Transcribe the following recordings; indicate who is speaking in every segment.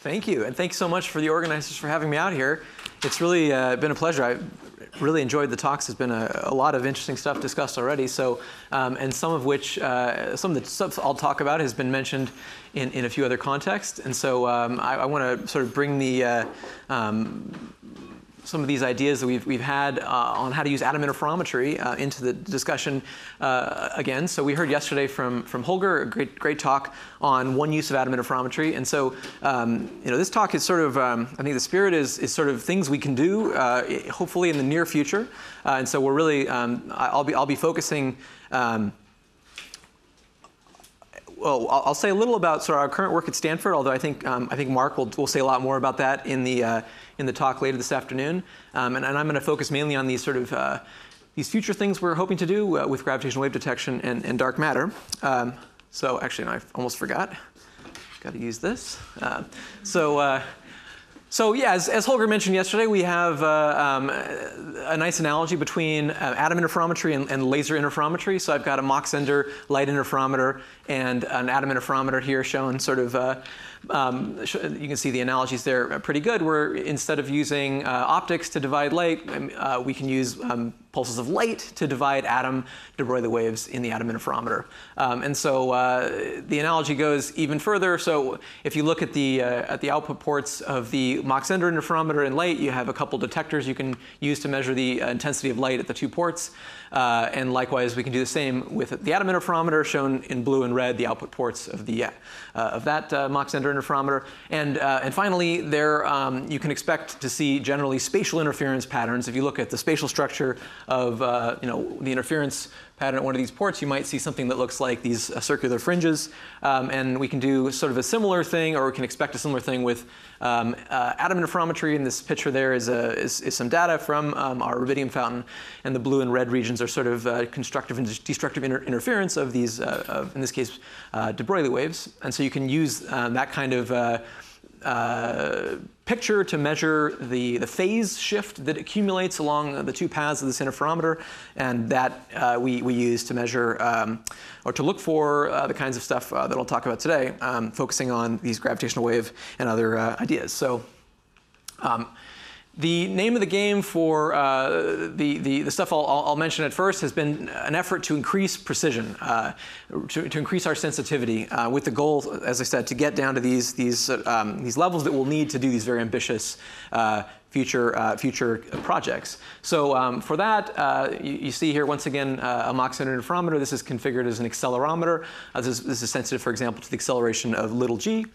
Speaker 1: Thank you, and thanks so much for the organizers for having me out here. It's really been a pleasure. I really enjoyed the talks. There's been a lot of interesting stuff discussed already. So, and some of the stuff I'll talk about has been mentioned in a few other contexts. And so I want to sort of bring the some of these ideas that we've had on how to use atom interferometry into the discussion again. So we heard yesterday from Holger, a great talk on one use of atom interferometry. And so this talk is sort of, I think the spirit is sort of things we can do, hopefully in the near future. And so we're really, I'll be focusing. Well, I'll say a little about sort of our current work at Stanford, although I think Mark will say a lot more about that in the talk later this afternoon. And I'm going to focus mainly on these sort of these future things we're hoping to do with gravitational wave detection and dark matter. So actually, no, I almost forgot. Got to use this. So yeah, as Holger mentioned yesterday, we have a nice analogy between atom interferometry and laser interferometry. So I've got a Mach-Zehnder light interferometer and an atom interferometer here shown sort of, you can see the analogies there are pretty good, where instead of using optics to divide light, we can use pulses of light to divide atom de Broglie waves in the atom interferometer. And so the analogy goes even further. So if you look at the output ports of the Mach-Zehnder interferometer in light, you have a couple detectors you can use to measure the intensity of light at the two ports. And likewise, we can do the same with the atom interferometer, shown in blue and red, the output ports of the of that Mach-Zehnder interferometer. And finally, there you can expect to see generally spatial interference patterns. If you look at the spatial structure of the interference pattern at one of these ports, you might see something that looks like these circular fringes. And we can do sort of a similar thing, or we can expect a similar thing with atom interferometry. In this picture there is some data from our rubidium fountain, and the blue and red regions are sort of constructive and destructive interference of these, in this case, de Broglie waves. And so you can use that kind of picture to measure the phase shift that accumulates along the two paths of this interferometer, and that we use to measure or to look for the kinds of stuff that I'll talk about today, focusing on these gravitational wave and other ideas. So the name of the game for the stuff I'll mention at first has been an effort to increase precision, to increase our sensitivity, with the goal, as I said, to get down to these levels that we'll need to do these very ambitious future projects. So for that, you see here once again a Mach-Zehnder interferometer. This is configured as an accelerometer. This is sensitive, for example, to the acceleration of little g.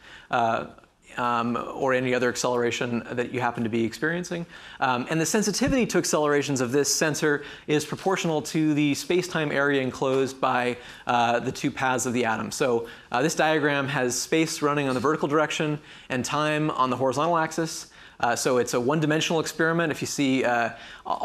Speaker 1: Or any other acceleration that you happen to be experiencing. And the sensitivity to accelerations of this sensor is proportional to the space-time area enclosed by the two paths of the atom. So this diagram has space running on the vertical direction and time on the horizontal axis. So it's a one-dimensional experiment. If you see I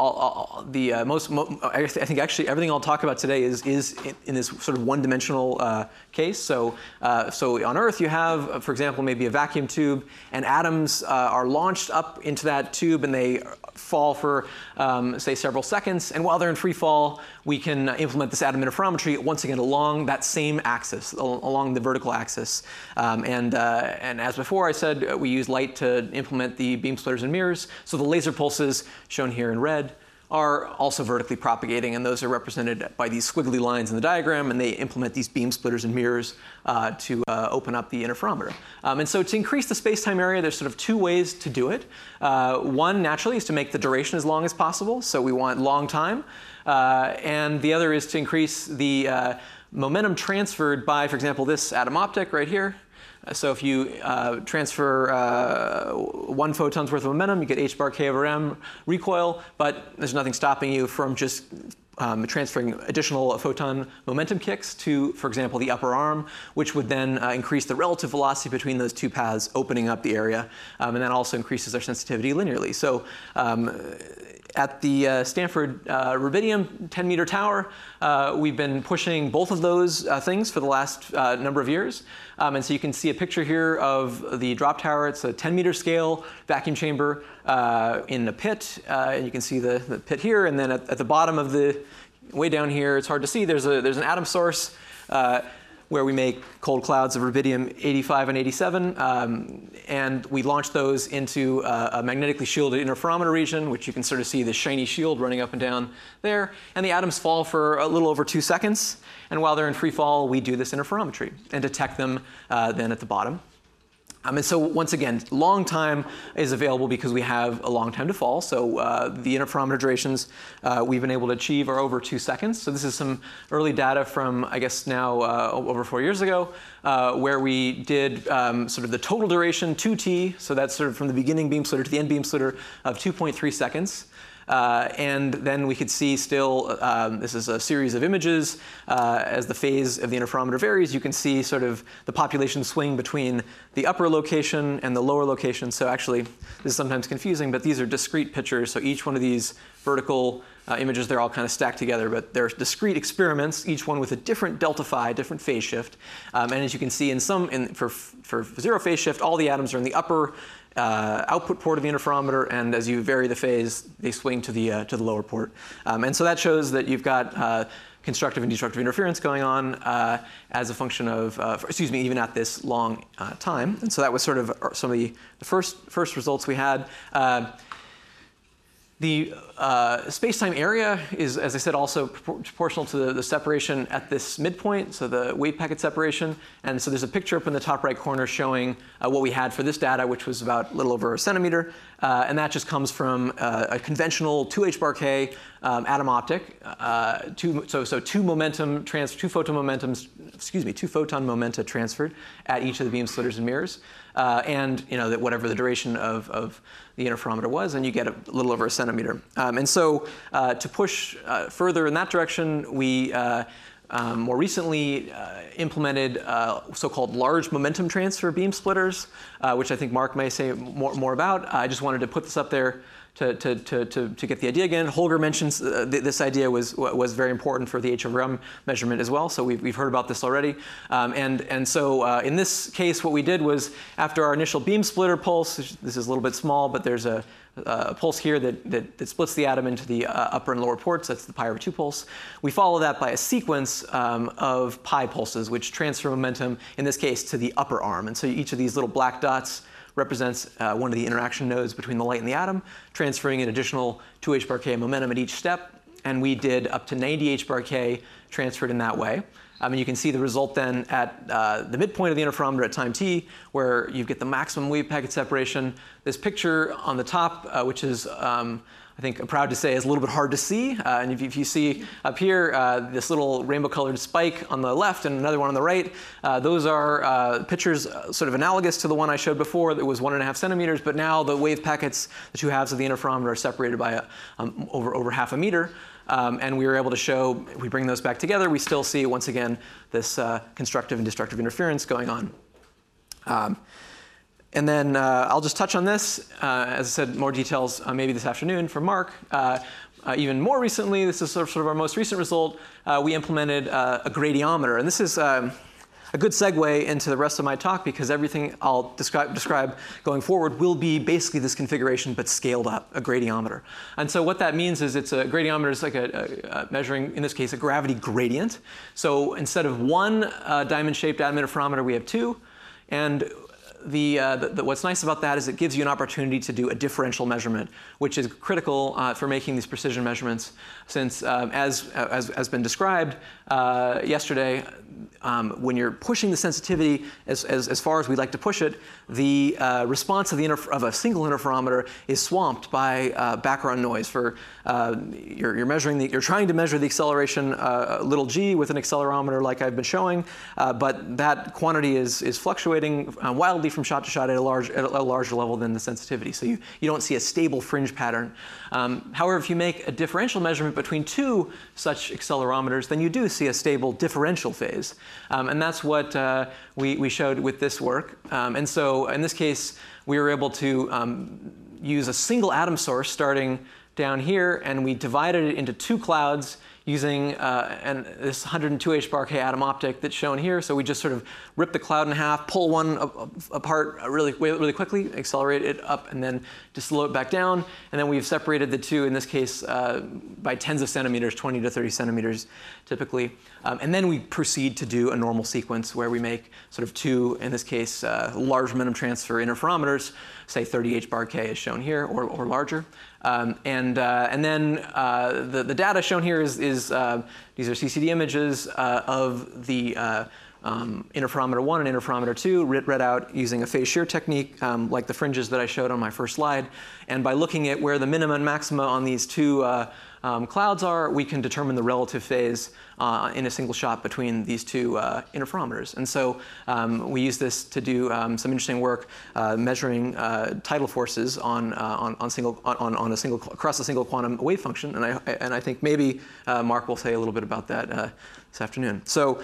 Speaker 1: think actually everything I'll talk about today is in this sort of one-dimensional case. So on Earth you have, for example, maybe a vacuum tube, and atoms are launched up into that tube, and they fall for, say, several seconds. And while they're in free fall, we can implement this atom interferometry once again along that same axis, along the vertical axis. And as before, I said we use light to implement the beam splitters and mirrors. So the laser pulses, shown here in red, are also vertically propagating, and those are represented by these squiggly lines in the diagram, and they implement these beam splitters and mirrors to open up the interferometer. And so to increase the space-time area, there's sort of two ways to do it. One, naturally, is to make the duration as long as possible, so we want long time. And the other is to increase the momentum transferred by, for example, this atom optic right here. So if you transfer 1 photon's worth of momentum, you get h bar k over m recoil, but there's nothing stopping you from just transferring additional photon momentum kicks to, for example, the upper arm, which would then increase the relative velocity between those two paths, opening up the area. And that also increases our sensitivity linearly. So at the Stanford Rubidium 10-meter tower, we've been pushing both of those things for the last number of years. And so you can see a picture here of the drop tower. It's a 10-meter scale vacuum chamber in a pit. And you can see the pit here. And then at the bottom of the, way down here, it's hard to see, there's an atom source. where we make cold clouds of rubidium 85 and 87, and we launch those into a magnetically shielded interferometer region, which you can sort of see the shiny shield running up and down there. And the atoms fall for a little over 2 seconds. And while they're in free fall, we do this interferometry and detect them then at the bottom. And so once again, long time is available because we have a long time to fall. So the interferometer durations we've been able to achieve are over 2 seconds. So this is some early data from, I guess now over 4 years ago, where we did sort of the total duration, 2t. So that's sort of from the beginning beam splitter to the end beam splitter of 2.3 seconds. And then we could see still, this is a series of images. As the phase of the interferometer varies, you can see sort of the population swing between the upper location and the lower location. So actually, this is sometimes confusing, but these are discrete pictures. So each one of these vertical images, they're all kind of stacked together, but they're discrete experiments, each one with a different delta phi, different phase shift. And as you can see, for zero phase shift, all the atoms are in the upper output port of the interferometer, and as you vary the phase, they swing to the lower port. And so that shows that you've got constructive and destructive interference going on as a function of, even at this long time. And so that was sort of some of the first results we had. The space-time area is, as I said, also proportional to the separation at this midpoint, so the wave packet separation. And so there's a picture up in the top right corner showing what we had for this data, which was about a little over a centimeter. And that just comes from a conventional 2H bar K atom optic. Two photon momenta transferred at each of the beam splitters and mirrors. And that whatever the duration of the interferometer was, and you get a little over a centimeter. And so to push further in that direction, we more recently implemented so-called large momentum transfer beam splitters, which I think Mark may say more about. I just wanted to put this up there to get the idea again. Holger mentions this idea was very important for the H over M measurement as well, so we've heard about this already. And so in this case, what we did was, after our initial beam splitter pulse, this is a little bit small, but there's a pulse here that splits the atom into the upper and lower ports. That's the pi over 2 pulse. We follow that by a sequence of pi pulses, which transfer momentum, in this case, to the upper arm. And so each of these little black dots represents one of the interaction nodes between the light and the atom, transferring an additional 2H bar K momentum at each step. And we did up to 90 H bar K transferred in that way. And you can see the result then at the midpoint of the interferometer at time t, where you get the maximum wave packet separation. This picture on the top, which is, I think I'm proud to say, is a little bit hard to see. And if you see up here, this little rainbow-colored spike on the left and another one on the right, those are pictures sort of analogous to the one I showed before that was 1.5 centimeters, but now the wave packets, the two halves of the interferometer, are separated by over half a meter. And we were able to show, if we bring those back together, we still see, once again, this constructive and destructive interference going on. And then I'll just touch on this. As I said, more details maybe this afternoon from Mark. Even more recently, this is sort of our most recent result, we implemented a gradiometer. And this is a good segue into the rest of my talk, because everything I'll describe going forward will be basically this configuration, but scaled up, a gradiometer. And so what that means is it's a gradiometer is like a measuring, in this case, a gravity gradient. So instead of one diamond-shaped atom interferometer, we have two. And what's nice about that is it gives you an opportunity to do a differential measurement, which is critical for making these precision measurements, since as has been described yesterday, when you're pushing the sensitivity as far as we'd like to push it, the response of a single interferometer is swamped by background noise. You're trying to measure the acceleration little g with an accelerometer like I've been showing, but that quantity is fluctuating wildly from shot to shot at a larger level than the sensitivity. So you don't see a stable fringe pattern. However, if you make a differential measurement between two such accelerometers, then you do see a stable differential phase. And that's what we showed with this work. And so in this case, we were able to use a single atom source starting down here, and we divided it into two clouds using this 102H bar K atom optic that's shown here. So we just sort of rip the cloud in half, pull one apart really quickly, accelerate it up, and then just slow it back down. And then we've separated the two, in this case, by tens of centimeters, 20 to 30 centimeters typically. And then we proceed to do a normal sequence where we make sort of two, in this case, large momentum transfer interferometers, say 30H bar K is shown here, or larger. And then the data shown here is these are CCD images of the interferometer 1 and interferometer 2 read out using a phase shear technique like the fringes that I showed on my first slide. And by looking at where the minima and maxima on these two clouds are, we can determine the relative phase in a single shot between these two interferometers. And so we use this to do some interesting work measuring tidal forces across a single quantum wave function. And I think maybe Mark will say a little bit about that this afternoon. So.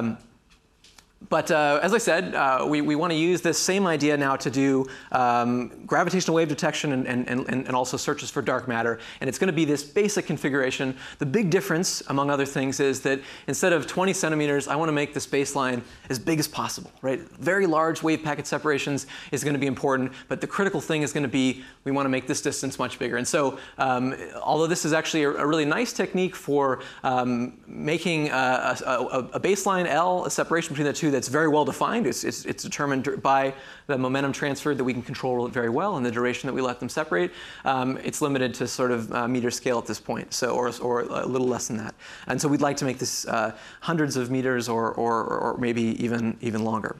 Speaker 1: But as I said, we want to use this same idea now to do gravitational wave detection and also searches for dark matter. And it's going to be this basic configuration. The big difference, among other things, is that instead of 20 centimeters, I want to make this baseline as big as possible. Right? Very large wave packet separations is going to be important. But the critical thing is going to be we want to make this distance much bigger. And so although this is actually a really nice technique for making a baseline L, a separation between the two, that's very well defined. It's determined by the momentum transfer that we can control very well and the duration that we let them separate. It's limited to sort of meter scale at this point, so or a little less than that. And so we'd like to make this hundreds of meters or maybe even longer.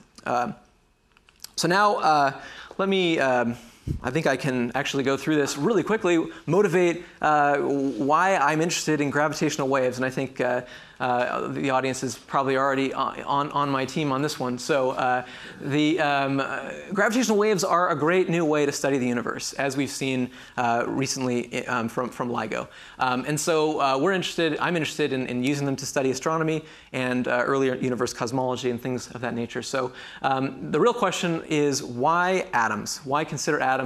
Speaker 1: So now let me. I think I can actually go through this really quickly, motivate why I'm interested in gravitational waves, and I think the audience is probably already on my team on this one. So the gravitational waves are a great new way to study the universe, as we've seen recently from LIGO. And so I'm interested in using them to study astronomy and earlier universe cosmology and things of that nature. So the real question is, why atoms? Why consider atoms?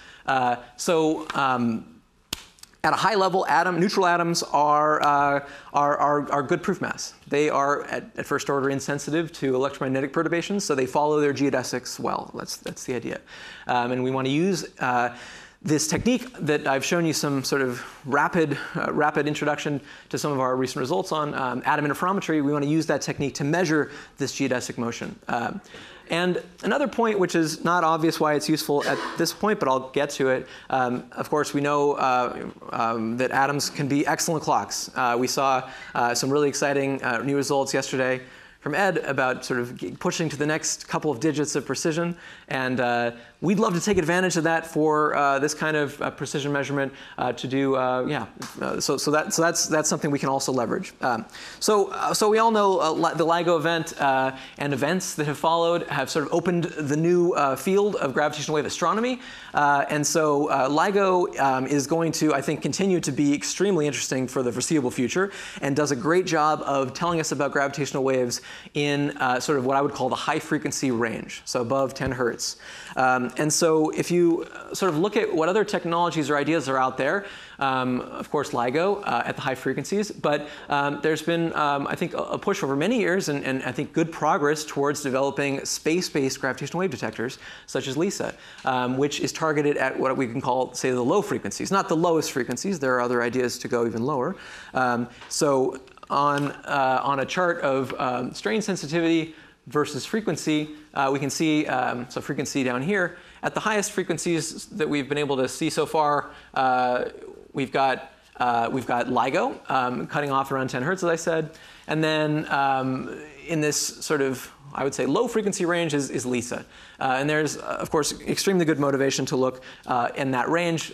Speaker 1: At a high level, neutral atoms are good proof mass. They are at first order insensitive to electromagnetic perturbations, so they follow their geodesics well. That's the idea, and we want to use this technique that I've shown you some sort of rapid introduction to some of our recent results on atom interferometry. We want to use that technique to measure this geodesic motion. And another point, which is not obvious why it's useful at this point, but I'll get to it. Of course, we know that atoms can be excellent clocks. We saw some really exciting new results yesterday from Ed about sort of pushing to the next couple of digits of precision. And we'd love to take advantage of that for this kind of precision measurement to do, So that's something we can also leverage. So we all know the LIGO event and events that have followed have sort of opened the new field of gravitational wave astronomy. And so LIGO is going to, I think, continue to be extremely interesting for the foreseeable future and does a great job of telling us about gravitational waves in sort of what I would call the high frequency range, so above 10 hertz. And so if you sort of look at what other technologies or ideas are out there, of course LIGO at the high frequencies, but there's been, I think, a push over many years and I think good progress towards developing space-based gravitational wave detectors, such as LISA, which is targeted at what we can call, say, the low frequencies. Not the lowest frequencies, there are other ideas to go even lower. So on a chart of strain sensitivity versus frequency, we can see, so frequency down here, at the highest frequencies that we've been able to see so far, we've got LIGO cutting off around 10 hertz, as I said. And then in this sort of, I would say, low frequency range is LISA. And there's, of course, extremely good motivation to look in that range.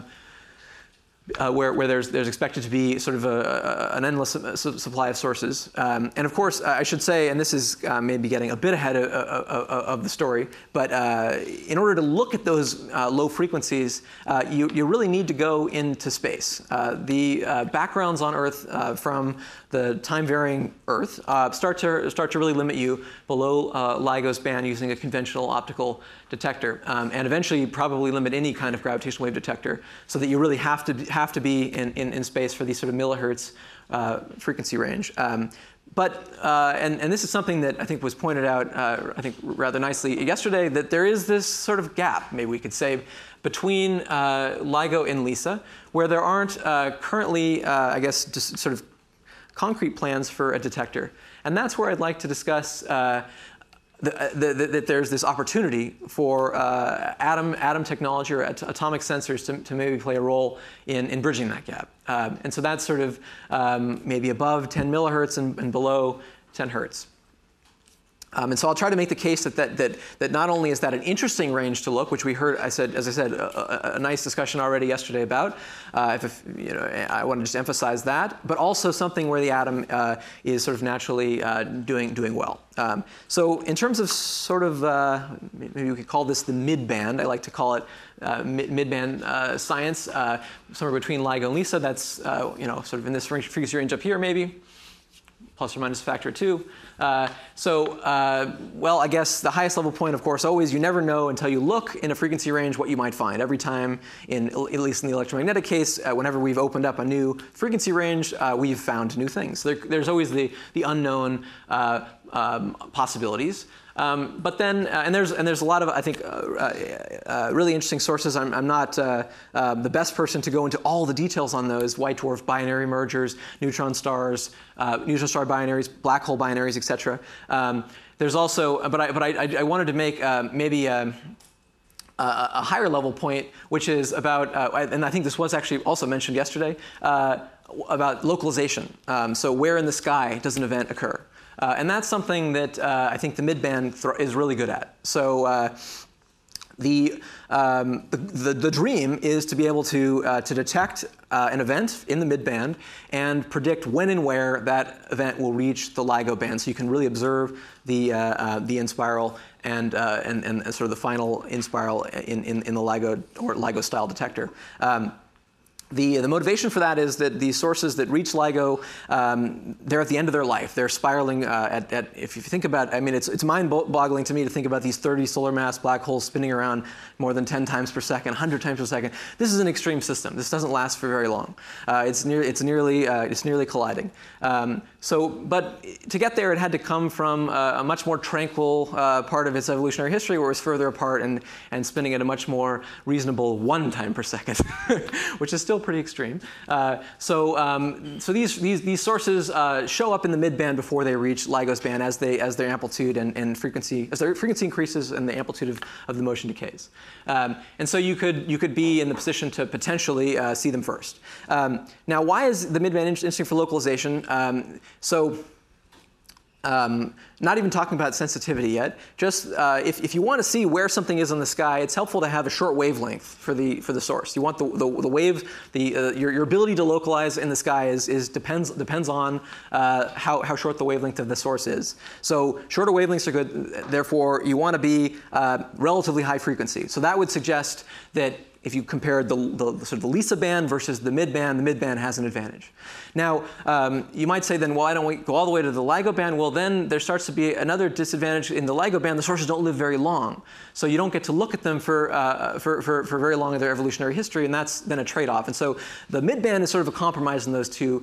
Speaker 1: Where there's expected to be sort of an endless supply of sources. And of course, I should say, and this is maybe getting a bit ahead of the story, but in order to look at those low frequencies, you really need to go into space. The backgrounds on Earth from the time-varying Earth start to really limit you below LIGO's band using a conventional optical detector, and eventually probably limit any kind of gravitational wave detector, so that you really have to have to be in space for these sort of millihertz frequency range. And this is something that I think was pointed out, I think rather nicely yesterday, that there is this sort of gap, maybe we could say, between LIGO and LISA, where there aren't currently, I guess, just sort of concrete plans for a detector. And that's where I'd like to discuss that there's this opportunity for atom technology or atomic sensors to maybe play a role in bridging that gap. And so that's sort of maybe above 10 millihertz and below 10 hertz. And so I'll try to make the case that not only is that an interesting range to look, which we heard, as I said, a nice discussion already yesterday about. You know, I want to just emphasize that, but also something where the atom is sort of naturally doing well. So in terms of sort of maybe we could call this the mid-band. I like to call it mid-band science, somewhere between LIGO and LISA. That's you know, sort of in this frequency range up here, maybe. Plus or minus a factor of 2. Well, I guess the highest level point, of course, always you never know until you look in a frequency range what you might find. Every time, at least in the electromagnetic case, whenever we've opened up a new frequency range, we've found new things. There's always the unknown possibilities. But then, and there's a lot of, I think, really interesting sources. I'm not the best person to go into all the details on those: white dwarf binary mergers, neutron stars, neutron star binaries, black hole binaries, etc. There's also, but I wanted to make maybe a higher level point, which is about, and I think this was actually also mentioned yesterday, about localization. So where in the sky does an event occur? And that's something that I think the midband is really good at. So the dream is to be able to detect an event in the midband and predict when and where that event will reach the LIGO band. So you can really observe the in-spiral and sort of the final in-spiral in the LIGO or LIGO style detector. The motivation for that is that the sources that reach LIGO, they're at the end of their life. They're spiraling if you think about, I mean, it's mind-boggling to me to think about these 30 solar mass black holes spinning around more than 10 times per second, 100 times per second. This is an extreme system. This doesn't last for very long. It's nearly colliding. But to get there, it had to come from a much more tranquil part of its evolutionary history, where it was further apart and spinning at a much more reasonable 1 time per second, which is still pretty extreme. So these sources show up in the midband before they reach LIGO's band as their amplitude and frequency, as their frequency increases and the amplitude of the motion decays. And so you could be in the position to potentially see them first. Now, why is the midband interesting for localization? Not even talking about sensitivity yet. Just if you want to see where something is in the sky, it's helpful to have a short wavelength for the source. You want the wave, your ability to localize in the sky depends on how short the wavelength of the source is. So shorter wavelengths are good. Therefore, you want to be relatively high frequency. So that would suggest that if you compare the sort of the LISA band versus the midband has an advantage. Now, you might say then, well, why don't we go all the way to the LIGO band? Well, then there starts to be another disadvantage. In the LIGO band, the sources don't live very long. So you don't get to look at them for very long in their evolutionary history, and that's then a trade-off. And so the midband is sort of a compromise in those two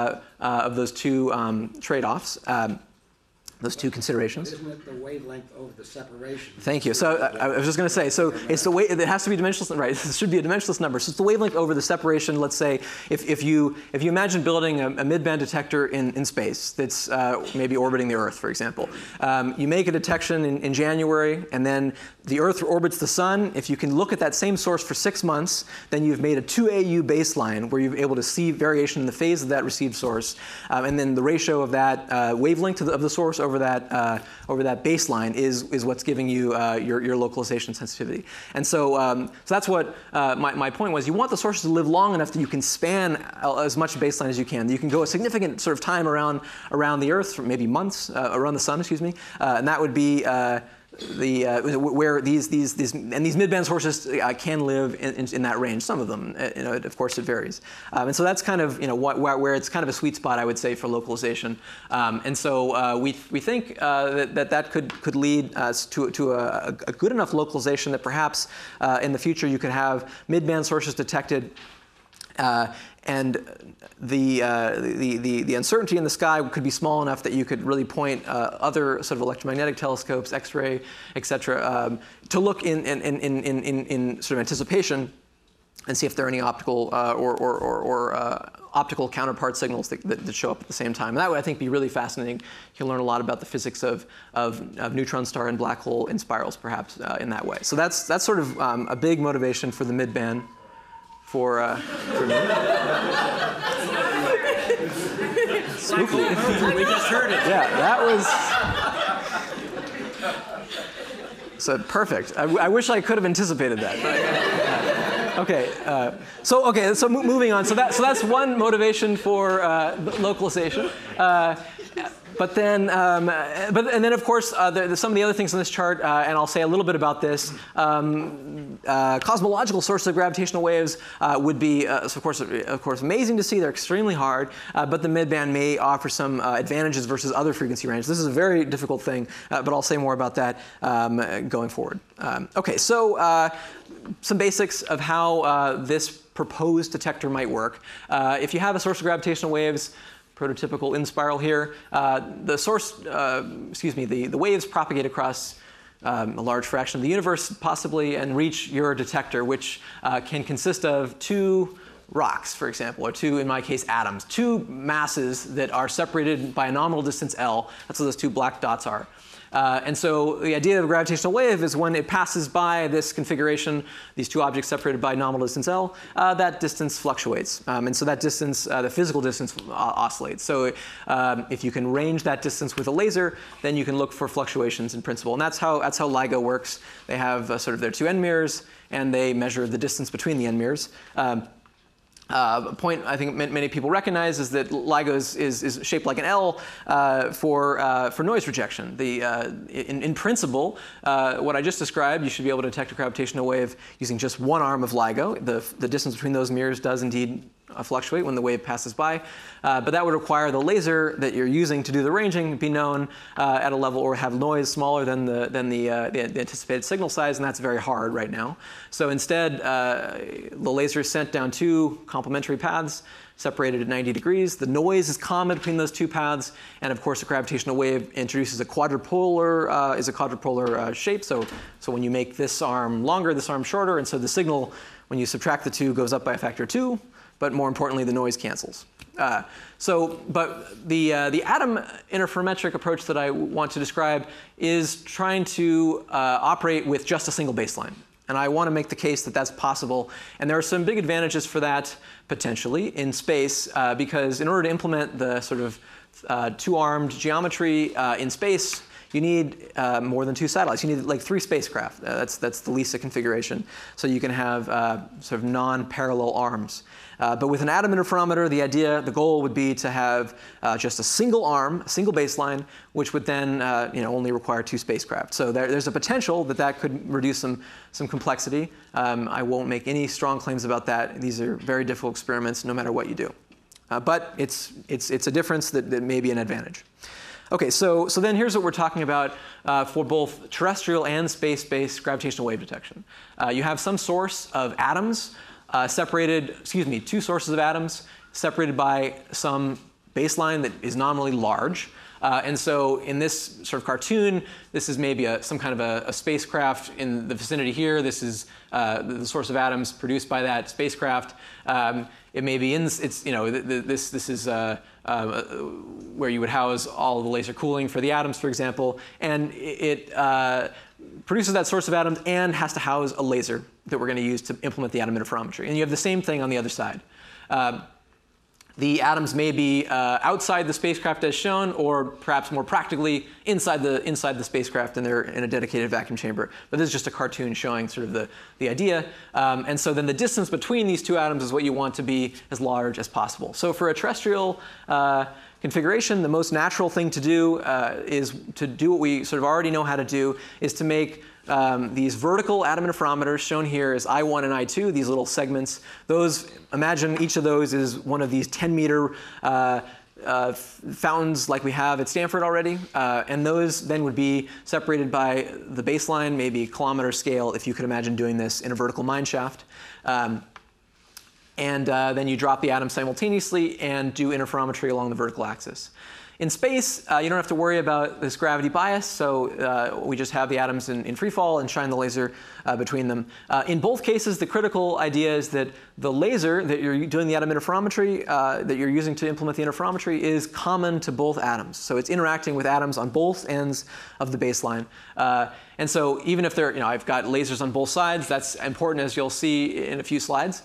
Speaker 1: trade-offs. Those two considerations.
Speaker 2: Isn't it the wavelength over the separation?
Speaker 1: Thank you. So I was just going to say, so it's the way it has to be dimensionless, right? It should be a dimensionless number. So it's the wavelength over the separation. Let's say if you imagine building a midband detector in space that's maybe orbiting the Earth, for example, you make a detection in January, and then the Earth orbits the Sun. If you can look at that same source for 6 months, then you've made a 2AU baseline where you're able to see variation in the phase of that received source, and then the ratio of that wavelength of the source over that baseline is what's giving you your localization sensitivity. And so that's what my point was. You want the sources to live long enough that you can span as much baseline as you can. You can go a significant sort of time around the Earth, for maybe months, around the Sun, excuse me, and that would be where these midband sources can live in that range. Some of them, of course, it varies, and so that's kind of where it's kind of a sweet spot, I would say, for localization. And so we think that could lead us to a good enough localization that perhaps in the future you could have midband sources detected And the uncertainty in the sky could be small enough that you could really point other sort of electromagnetic telescopes, X-ray, et cetera, to look in sort of anticipation and see if there are any optical optical counterpart signals that show up at the same time. And that would, I think, be really fascinating. You can learn a lot about the physics of neutron star and black hole in spirals, perhaps, in that way. So that's sort of a big motivation for the mid-band for me. Spooky.
Speaker 2: We just heard it.
Speaker 1: Yeah, that was so perfect. I wish I could have anticipated that. Okay, so moving on. So that's one motivation for localization. But then, and then of course, some of the other things on this chart, and I'll say a little bit about this. Cosmological sources of gravitational waves would be, of course, amazing to see. They're extremely hard, but the midband may offer some advantages versus other frequency ranges. This is a very difficult thing, but I'll say more about that going forward. Okay, so some basics of how this proposed detector might work. If you have a source of gravitational waves, prototypical in spiral here, the source, the waves propagate across a large fraction of the universe, possibly, and reach your detector, which can consist of two rocks, for example, or two, in my case, atoms, two masses that are separated by a nominal distance L. That's what those two black dots are. And so the idea of a gravitational wave is when it passes by this configuration, these two objects separated by nominal distance L, that distance fluctuates. And so that distance, the physical distance, oscillates. So if you can range that distance with a laser, then you can look for fluctuations in principle. And that's how LIGO works. They have sort of their two end mirrors, and they measure the distance between the end mirrors. A point I think many people recognize is that LIGO is shaped like an L for noise rejection. In principle, what I just described, you should be able to detect a gravitational wave using just one arm of LIGO. The distance between those mirrors does indeed fluctuate when the wave passes by, but that would require the laser that you're using to do the ranging be known at a level or have noise smaller than the anticipated signal size, and that's very hard right now. So instead, the laser is sent down two complementary paths separated at 90 degrees. The noise is common between those two paths, and of course, a gravitational wave introduces a quadrupolar shape. So when you make this arm longer, this arm shorter, and so the signal, when you subtract the two, goes up by a factor of 2. But more importantly, the noise cancels. But the atom interferometric approach that I want to describe is trying to operate with just a single baseline. And I want to make the case that that's possible. And there are some big advantages for that, potentially, in space, because in order to implement the sort of two-armed geometry in space, you need more than two satellites. You need like 3 spacecraft. That's the LISA configuration. So you can have sort of non-parallel arms. But with an atom interferometer, the goal would be to have just a single arm, a single baseline, which would then only require 2 spacecraft. So there's a potential that could reduce some complexity. I won't make any strong claims about that. These are very difficult experiments, no matter what you do. But it's a difference that may be an advantage. Okay, so then here's what we're talking about for both terrestrial and space-based gravitational wave detection. You have some source of atoms two sources of atoms separated by some baseline that is nominally large. And so in this sort of cartoon, this is maybe some kind of a spacecraft in the vicinity here. This is the source of atoms produced by that spacecraft. It may be this is where you would house all of the laser cooling for the atoms, for example. And it produces that source of atoms and has to house a laser that we're going to use to implement the atom interferometry. And you have the same thing on the other side. The atoms may be outside the spacecraft as shown, or perhaps more practically inside the spacecraft, and they're in a dedicated vacuum chamber. But this is just a cartoon showing sort of the idea. And so then the distance between these two atoms is what you want to be as large as possible. So for a terrestrial configuration, the most natural thing to do is to do what we sort of already know how to do, is to make these vertical atom interferometers shown here as I1 and I2, these little segments. Imagine each of those is one of these 10-meter fountains like we have at Stanford already. And those then would be separated by the baseline, maybe kilometer scale, if you could imagine doing this in a vertical mine shaft. and then you drop the atoms simultaneously and do interferometry along the vertical axis. In space, you don't have to worry about this gravity bias, so we just have the atoms in free fall and shine the laser between them. In both cases, the critical idea is that the laser that you're doing the atom interferometry, that you're using to implement the interferometry, is common to both atoms. So it's interacting with atoms on both ends of the baseline. And so even if there, I've got lasers on both sides, that's important, as you'll see in a few slides.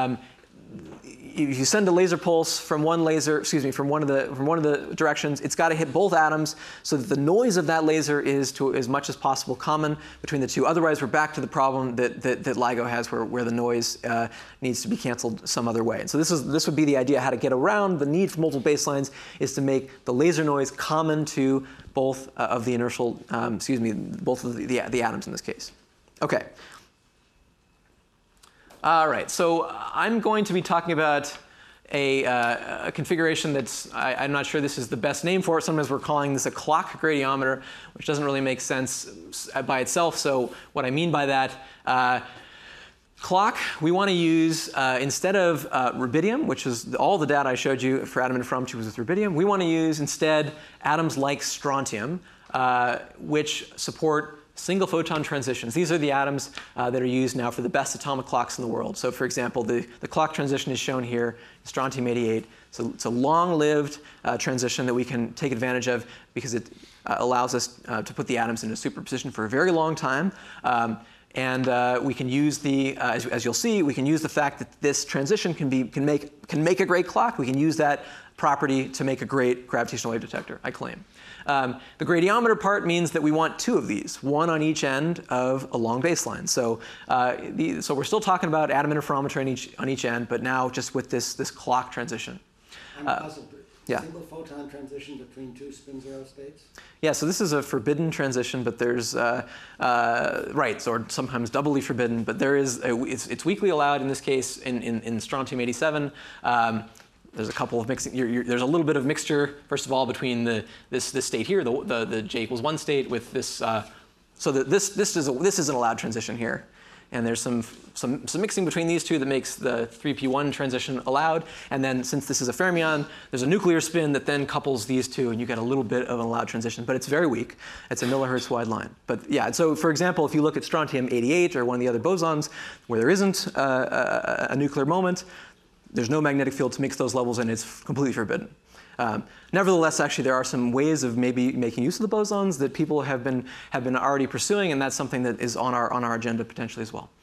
Speaker 1: If you send a laser pulse from one of the directions, it's got to hit both atoms so that the noise of that laser is, to as much as possible, common between the two. Otherwise, we're back to the problem that LIGO has, where the noise needs to be canceled some other way. And so this would be the idea: how to get around the need for multiple baselines is to make the laser noise common to both of the inertial, both of the atoms in this case. Okay. All right, so I'm going to be talking about a configuration that's, I'm not sure this is the best name for it. Sometimes we're calling this a clock gradiometer, which doesn't really make sense by itself. So what I mean by that, clock, we want to use, instead of rubidium, which is all the data I showed you for atom interferometry was with rubidium, we want to use instead atoms like strontium, which support single photon transitions. These are the atoms that are used now for the best atomic clocks in the world. So for example, the clock transition is shown here, strontium-88. So it's a long-lived transition that we can take advantage of because it allows us to put the atoms in a superposition for a very long time. And we can use the, as you'll see, we can use the fact that this transition can make a great clock. We can use that property to make a great gravitational wave detector, I claim. The gradiometer part means that we want two of these, one on each end of a long baseline. So, so we're still talking about atom interferometry on each end, but now just with this clock transition.
Speaker 2: I'm puzzled.
Speaker 1: Yeah.
Speaker 2: Single photon transition between two spin-zero states?
Speaker 1: Yeah, so this is a forbidden transition, but there's, right, or sometimes doubly forbidden, but there is, it's weakly allowed in this case in strontium-87. There's a couple of mixing. There's a little bit of mixture, first of all, between this state here, the j = 1 state, with this. So that this is an allowed transition here, and there's some mixing between these two that makes the 3p1 transition allowed. And then since this is a fermion, there's a nuclear spin that then couples these two, and you get a little bit of an allowed transition. But it's very weak. It's a millihertz wide line. But yeah, so for example, if you look at strontium-88 or one of the other bosons where there isn't a nuclear moment, there's no magnetic field to mix those levels, and it's completely forbidden. Nevertheless, actually, there are some ways of maybe making use of the bosons that people have been already pursuing, and that's something that is on our agenda potentially as well.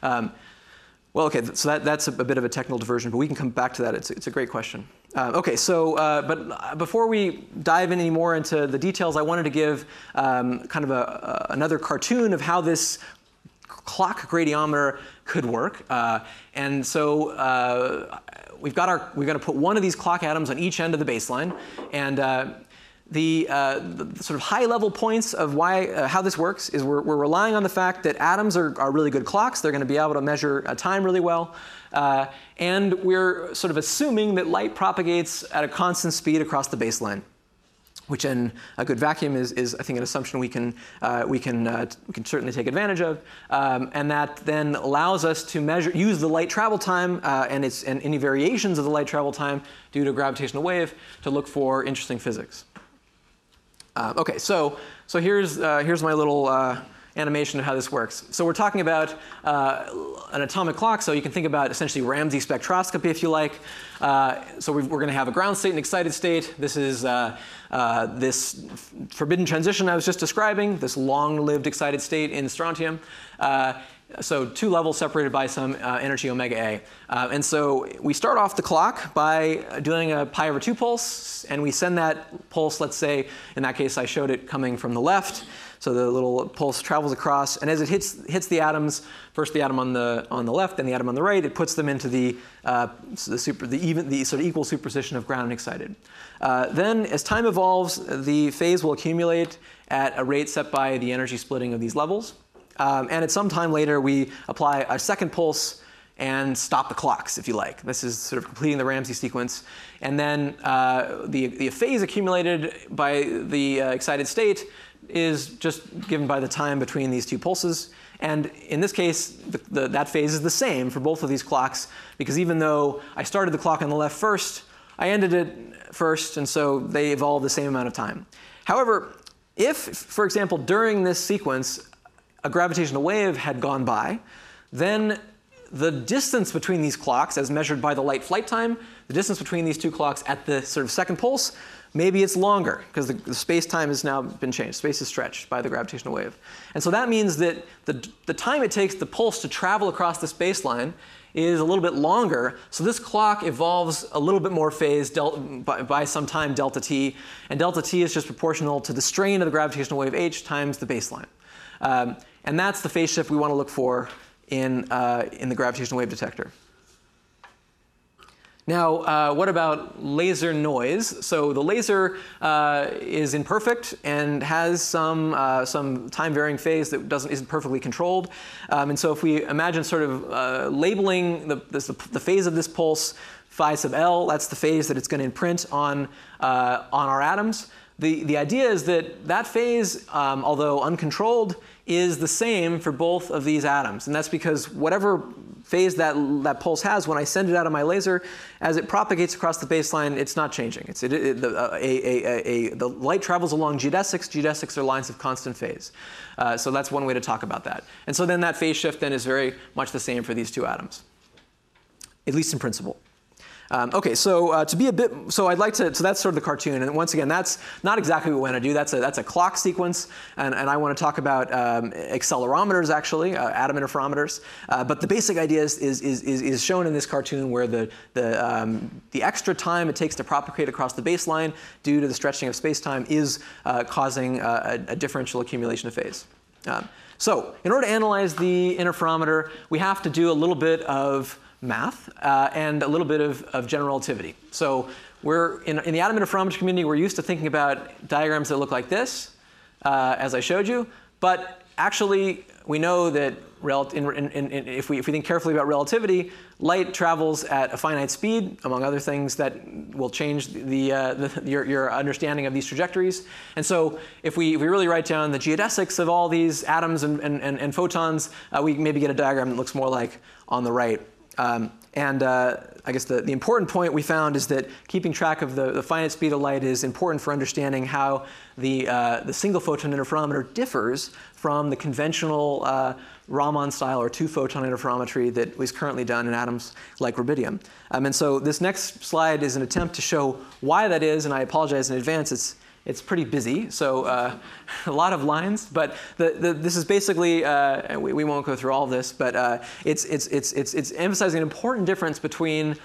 Speaker 1: Well, okay, so that's a bit of a technical diversion, but we can come back to that. It's a great question. Okay, so but before we dive in any more into the details, I wanted to give kind of another cartoon of how this clock gradiometer could work. And so we're going to put one of these clock atoms on each end of the baseline. And the sort of high-level points of how this works is we're relying on the fact that atoms are really good clocks. They're going to be able to measure time really well. And we're sort of assuming that light propagates at a constant speed across the baseline, which in a good vacuum is I think an assumption we can certainly take advantage of, and that then allows us to use the light travel time and any variations of the light travel time due to a gravitational wave to look for interesting physics. Okay, so here's my little animation of how this works. So we're talking about an atomic clock, so you can think about essentially Ramsey spectroscopy if you like. So we're going to have a ground state and excited state. This is this forbidden transition I was just describing, this long-lived excited state in strontium. So two levels separated by some energy omega A. And so we start off the clock by doing a pi/2 pulse, and we send that pulse, let's say, in that case I showed it coming from the left. So the little pulse travels across, and as it hits the atoms, first the atom on the left, then the atom on the right, it puts them into the sort of equal superposition of ground and excited. Then, as time evolves, the phase will accumulate at a rate set by the energy splitting of these levels. And at some time later, we apply a second pulse and stop the clocks, if you like. This is sort of completing the Ramsey sequence. And then the phase accumulated by the excited state is just given by the time between these two pulses. And in this case, that phase is the same for both of these clocks, because even though I started the clock on the left first, I ended it first, and so they evolve the same amount of time. However, if, for example, during this sequence, a gravitational wave had gone by, then the distance between these clocks, as measured by the light flight time, the distance between these two clocks at the sort of second pulse, maybe it's longer, because the space-time has now been changed. Space is stretched by the gravitational wave. And so that means that the time it takes the pulse to travel across the spaceline is a little bit longer, so this clock evolves a little bit more phase by some time delta t, and delta t is just proportional to the strain of the gravitational wave h times the baseline. And that's the phase shift we want to look for in the gravitational wave detector. Now, what about laser noise? So the laser is imperfect and has some time-varying phase that isn't perfectly controlled. And so if we imagine sort of labeling the phase of this pulse phi sub L, that's the phase that it's going to imprint on our atoms. The idea is that that phase, although uncontrolled, is the same for both of these atoms. And that's because whatever phase that pulse has, when I send it out of my laser, as it propagates across the baseline, it's not changing. The light travels along geodesics. Geodesics are lines of constant phase. So that's one way to talk about that. And so then that phase shift then is very much the same for these two atoms, at least in principle. Okay, so to be a bit, so I'd like to, so that's sort of the cartoon, and once again, that's not exactly what we want to do. That's a clock sequence, and I want to talk about accelerometers actually, atom interferometers. But the basic idea is shown in this cartoon, where the extra time it takes to propagate across the baseline due to the stretching of space-time is causing a differential accumulation of phase. So in order to analyze the interferometer, we have to do a little bit of math and a little bit of general relativity. So we're in the atom interferometry community, we're used to thinking about diagrams that look like this, as I showed you. But actually, we know that if we think carefully about relativity, light travels at a finite speed, among other things that will change your understanding of these trajectories. And so if we really write down the geodesics of all these atoms and photons, we maybe get a diagram that looks more like on the right. I guess the important point we found is that keeping track of the finite speed of light is important for understanding how the single photon interferometer differs from the conventional Raman style or two photon interferometry that is currently done in atoms like rubidium. And so this next slide is an attempt to show why that is, and I apologize in advance. It's pretty busy, so a lot of lines. But this is basically, we won't go through all of this, but it's emphasizing an important difference between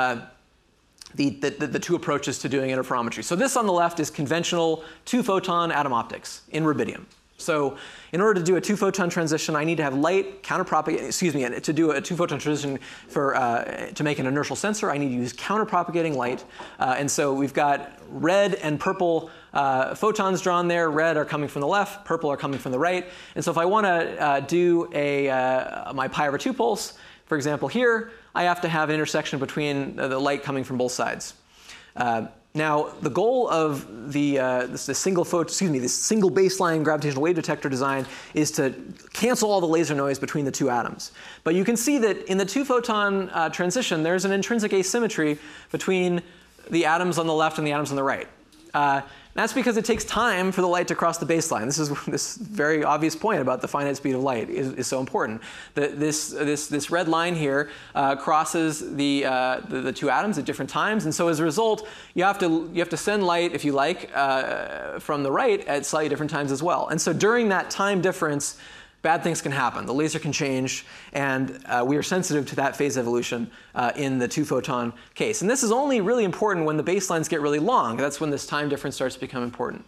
Speaker 1: the two approaches to doing interferometry. So this on the left is conventional two-photon atom optics in rubidium. So in order to do a two-photon transition, I need to have light counterpropagate. Excuse me, to do a two-photon transition to make an inertial sensor, I need to use counterpropagating light. And so we've got red and purple photons drawn there. Red are coming from the left, purple are coming from the right. And so if I want to do my pi/2 pulse, for example here, I have to have an intersection between the light coming from both sides. Now, the goal of this single baseline gravitational wave detector design is to cancel all the laser noise between the two atoms. But you can see that in the two-photon transition, there's an intrinsic asymmetry between the atoms on the left and the atoms on the right. That's because it takes time for the light to cross the baseline. This very obvious point about the finite speed of light is so important. This red line here crosses the two atoms at different times, and so as a result, you have to send light, if you like, from the right at slightly different times as well. And so during that time difference, bad things can happen. The laser can change, and we are sensitive to that phase evolution in the two-photon case. And this is only really important when the baselines get really long. That's when this time difference starts to become important.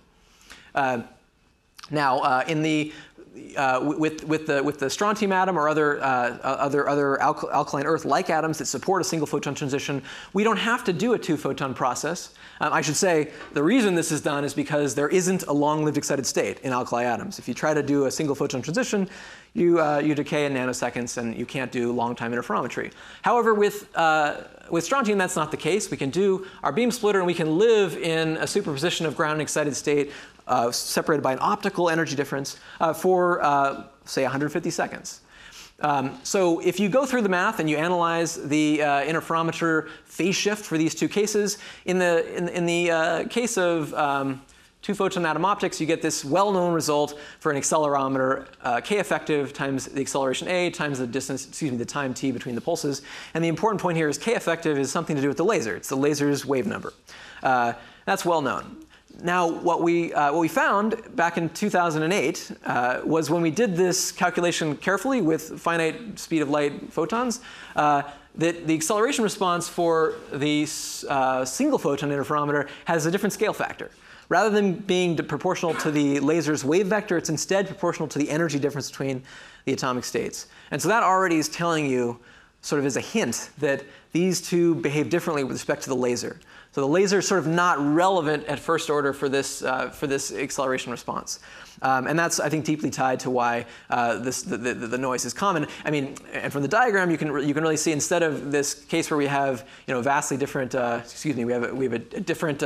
Speaker 1: Now, with the strontium atom or other alkaline earth-like atoms that support a single photon transition, we don't have to do a two-photon process. I should say the reason this is done is because there isn't a long-lived excited state in alkali atoms. If you try to do a single photon transition, you decay in nanoseconds, and you can't do long-time interferometry. However, with strontium, that's not the case. We can do our beam splitter, and we can live in a superposition of ground and excited state separated by an optical energy difference for say 150 seconds. So if you go through the math and you analyze the interferometer phase shift for these two cases, in the case of two-photon atom optics, you get this well-known result for an accelerometer, k effective times the acceleration a times the distance, the time t between the pulses. And the important point here is k effective is something to do with the laser. It's the laser's wave number. That's well known. Now, what we found back in 2008 was when we did this calculation carefully with finite speed of light photons, that the acceleration response for the single photon interferometer has a different scale factor. Rather than being proportional to the laser's wave vector, it's instead proportional to the energy difference between the atomic states. And so that already is telling you, sort of as a hint, that these two behave differently with respect to the laser. So the laser is sort of not relevant at first order for this acceleration response. And that's, I think, deeply tied to why the noise is common. I mean, and from the diagram, you can really see, instead of this case where we have vastly different, we have a different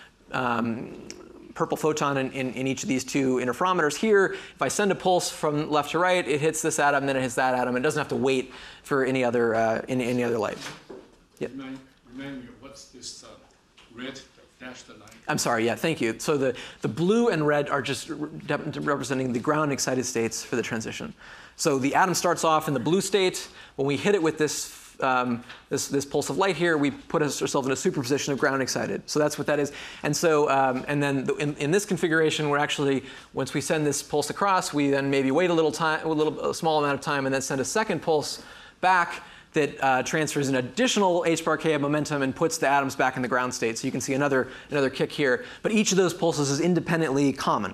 Speaker 1: purple photon in each of these two interferometers. Here, if I send a pulse from left to right, it hits this atom, then it hits that atom. It doesn't have to wait for any other light. Yeah.
Speaker 3: Remind me, what's this red dashed line?
Speaker 1: I'm sorry. Yeah, thank you. So the blue and red are just representing the ground excited states for the transition. So the atom starts off in the blue state. When we hit it with this pulse of light here, we put ourselves in a superposition of ground excited. So that's what that is. And so, and then in this configuration, we're actually, once we send this pulse across, we then maybe wait a small amount of time, and then send a second pulse back that transfers an additional h bar k of momentum and puts the atoms back in the ground state. So you can see another kick here. But each of those pulses is independently common.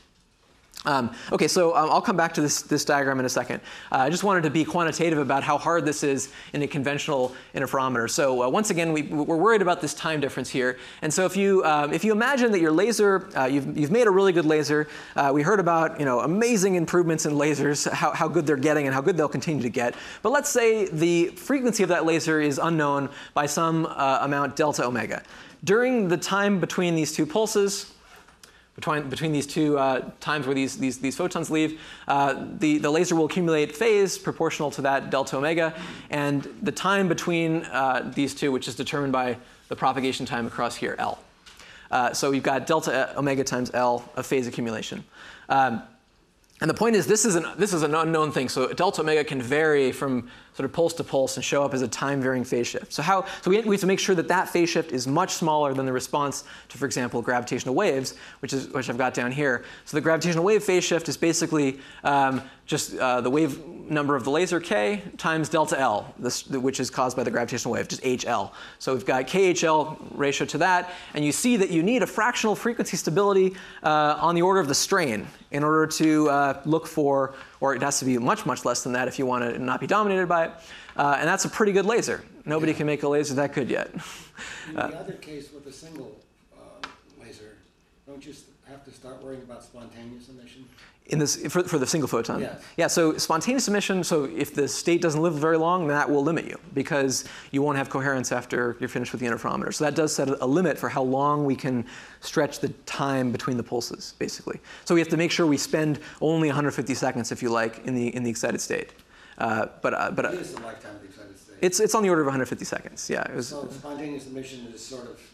Speaker 1: OK, so I'll come back to this diagram in a second. I just wanted to be quantitative about how hard this is in a conventional interferometer. So once again, we're worried about this time difference here. And so if you imagine that your laser, you've made a really good laser. We heard about amazing improvements in lasers, how good they're getting and how good they'll continue to get. But let's say the frequency of that laser is unknown by some amount delta omega. During the time between these two pulses, between these two times where these photons leave, the laser will accumulate phase proportional to that delta omega, and the time between these two, which is determined by the propagation time across here, L. So we've got delta omega times L of phase accumulation. And the point is, this is an unknown thing. So delta omega can vary from sort of pulse to pulse and show up as a time-varying phase shift. So we have to make sure that that phase shift is much smaller than the response to, for example, gravitational waves, which I've got down here. So the gravitational wave phase shift is basically just the wave number of the laser k times delta L, which is caused by the gravitational wave, just HL. So we've got KHL ratio to that, and you see that you need a fractional frequency stability on the order of the strain in order to look for, or it has to be much, much less than that if you want to not be dominated by it. And that's a pretty good laser. Nobody can make a laser that good yet.
Speaker 2: In the other case with a single laser, don't you have to start worrying about spontaneous emission?
Speaker 1: In this, for the single photon?
Speaker 2: Yes.
Speaker 1: Yeah, so spontaneous emission, so if the state doesn't live very long, that will limit you because you won't have coherence after you're finished with the interferometer. So that does set a limit for how long we can stretch the time between the pulses, basically. So we have to make sure we spend only 150 seconds, if you like, in the excited state.
Speaker 2: It is the lifetime of the excited state.
Speaker 1: It's on the order of 150 seconds, yeah.
Speaker 2: So spontaneous emission is sort of,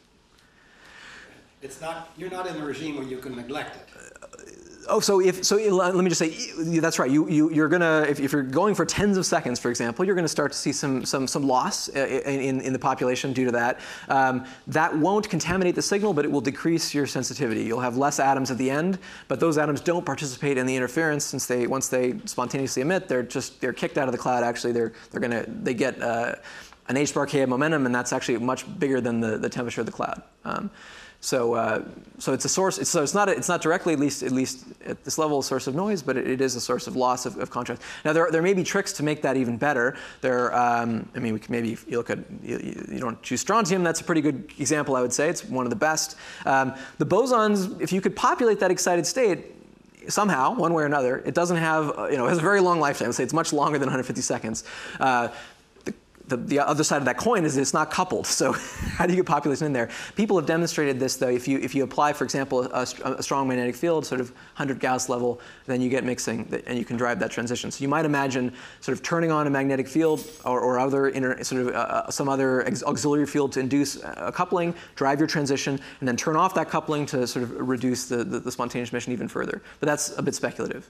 Speaker 2: you're not in a regime where you can neglect it.
Speaker 1: Let me just say, that's right. You're gonna, if you're going for tens of seconds, for example, you're going to start to see some loss in the population due to that. That won't contaminate the signal, but it will decrease your sensitivity. You'll have less atoms at the end, but those atoms don't participate in the interference since once they spontaneously emit, they're kicked out of the cloud. Actually, they get an h bar k of momentum, and that's actually much bigger than the temperature of the cloud. So it's a source. It's not directly, at least at this level, a source of noise, but it is a source of loss of contrast. Now there may be tricks to make that even better. I mean, maybe you look at you don't choose strontium. That's a pretty good example, I would say. It's one of the best. The bosons, if you could populate that excited state somehow, one way or another, it doesn't have it has a very long lifetime. Let's say it's much longer than 150 seconds. the other side of that coin is that it's not coupled. So how do you get population in there? People have demonstrated this, though. If you apply, for example, a strong magnetic field, sort of 100 Gauss level, then you get mixing, and you can drive that transition. So you might imagine sort of turning on a magnetic field or other some other auxiliary field to induce a coupling, drive your transition, and then turn off that coupling to sort of reduce the spontaneous emission even further. But that's a bit speculative.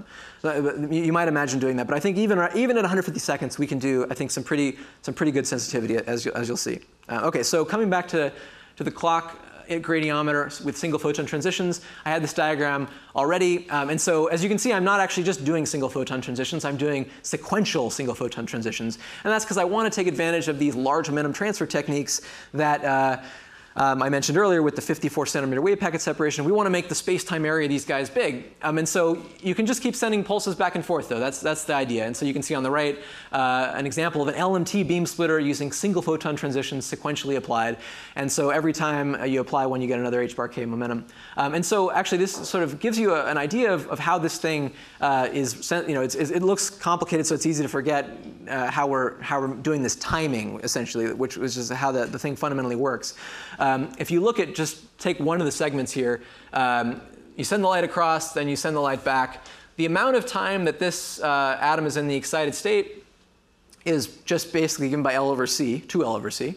Speaker 1: You might imagine doing that. But I think even at 150 seconds, we can do, I think, some pretty good sensitivity, as you'll see. OK, so coming back to the clock gradiometer with single photon transitions, I had this diagram already. And so as you can see, I'm not actually just doing single photon transitions. I'm doing sequential single photon transitions. And that's because I want to take advantage of these large momentum transfer techniques that I mentioned earlier with the 54 centimeter wave packet separation. We want to make the space-time area of these guys big. And so you can just keep sending pulses back and forth, though. That's the idea. And so you can see on the right an example of an LMT beam splitter using single photon transitions sequentially applied. And so every time you apply one, you get another h bar k momentum. And so actually, this sort of gives you an idea of how this thing is. It looks complicated, so it's easy to forget how we're doing this timing, essentially, which is just how the thing fundamentally works. If you look at, just take one of the segments here, you send the light across, then you send the light back. The amount of time that this atom is in the excited state is just basically given by L over C, 2L over C.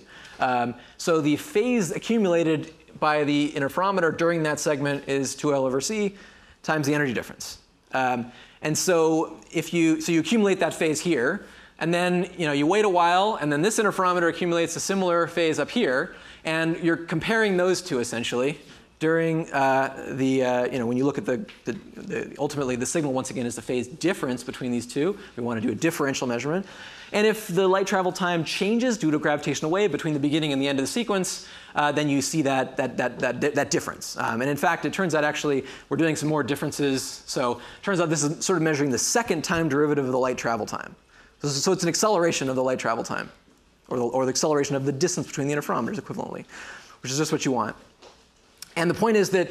Speaker 1: So the phase accumulated by the interferometer during that segment is 2L over C times the energy difference. And so you accumulate that phase here, and then you wait a while, and then this interferometer accumulates a similar phase up here. And you're comparing those two, essentially, during when you look at ultimately the signal, once again, is the phase difference between these two. We want to do a differential measurement. And if the light travel time changes due to a gravitational wave between the beginning and the end of the sequence, then you see that difference. And in fact, it turns out actually we're doing some more differences. So it turns out this is sort of measuring the second time derivative of the light travel time. So it's an acceleration of the light travel time, or the acceleration of the distance between the interferometers equivalently, which is just what you want. And the point is that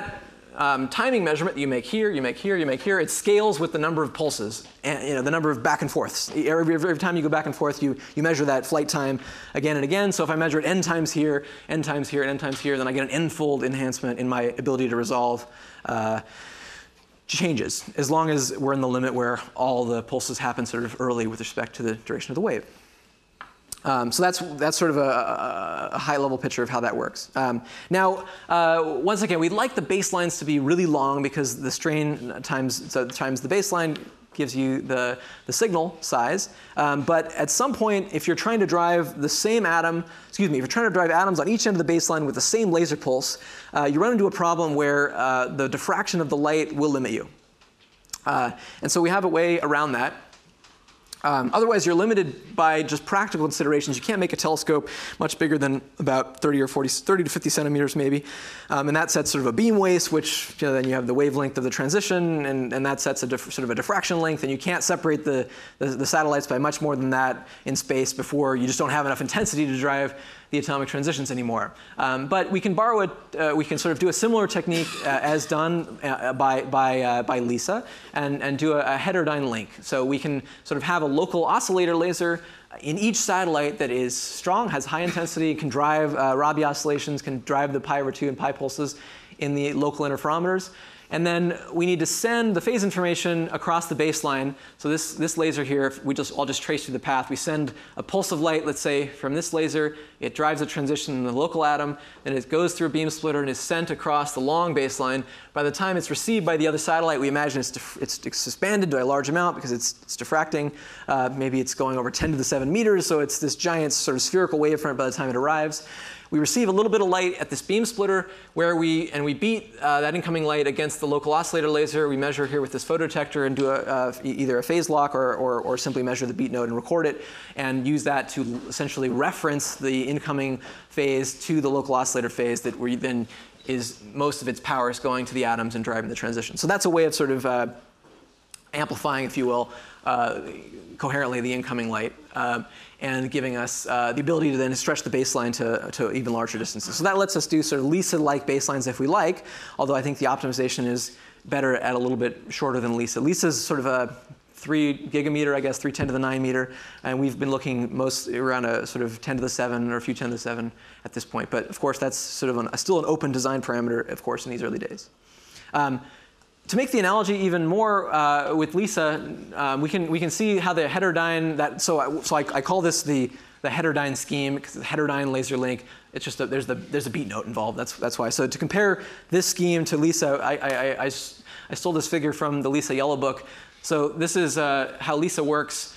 Speaker 1: timing measurement that you make here, you make here, you make here, it scales with the number of pulses, and the number of back and forths. Every time you go back and forth, you measure that flight time again and again. So if I measure it n times here, n times here, and n times here, then I get an n-fold enhancement in my ability to resolve changes, as long as we're in the limit where all the pulses happen sort of early with respect to the duration of the wave. So that's sort of a high-level picture of how that works. Now, once again, we'd like the baselines to be really long because the strain times the baseline gives you the signal size. But at some point, if you're trying to drive the same atom, if you're trying to drive atoms on each end of the baseline with the same laser pulse, you run into a problem where the diffraction of the light will limit you. And so we have a way around that. Otherwise, you're limited by just practical considerations. You can't make a telescope much bigger than about 30 to 50 centimeters, maybe. And that sets sort of a beam waist, which then you have the wavelength of the transition, and that sets sort of a diffraction length. And you can't separate the satellites by much more than that in space before you just don't have enough intensity to drive the atomic transitions anymore. But we can borrow it. We can sort of do a similar technique as done by LISA and do a heterodyne link. So we can sort of have a local oscillator laser in each satellite that is strong, has high intensity, can drive Rabi oscillations, can drive the pi over 2 and pi pulses in the local interferometers. And then we need to send the phase information across the baseline. So this laser here, I'll just trace through the path. We send a pulse of light, let's say, from this laser. It drives a transition in the local atom. Then it goes through a beam splitter and is sent across the long baseline. By the time it's received by the other satellite, we imagine it's expanded to a large amount because it's diffracting. Maybe it's going over 10 to the 7 meters. So it's this giant sort of spherical wavefront by the time it arrives. We receive a little bit of light at this beam splitter where we beat that incoming light against the local oscillator laser. We measure here with this photodetector and do either a phase lock or simply measure the beat node and record it and use that to essentially reference the incoming phase to the local oscillator phase that then is most of its power is going to the atoms and driving the transition. So that's a way of sort of amplifying, if you will, coherently the incoming light. And giving us the ability to then stretch the baseline to even larger distances. So that lets us do sort of LISA-like baselines if we like, although I think the optimization is better at a little bit shorter than LISA. LISA is sort of a 3 gigameter, I guess, 3 10 to the 9 meter, and we've been looking most around a sort of 10 to the 7 or a few 10 to the 7 at this point. But of course, that's sort of still an open design parameter, of course, in these early days. To make the analogy even more with LISA, we can see how the heterodyne I call this the heterodyne scheme because the heterodyne laser link. It's just there's a beat note involved. That's why. So to compare this scheme to LISA, I stole this figure from the LISA Yellow Book. So this is how LISA works.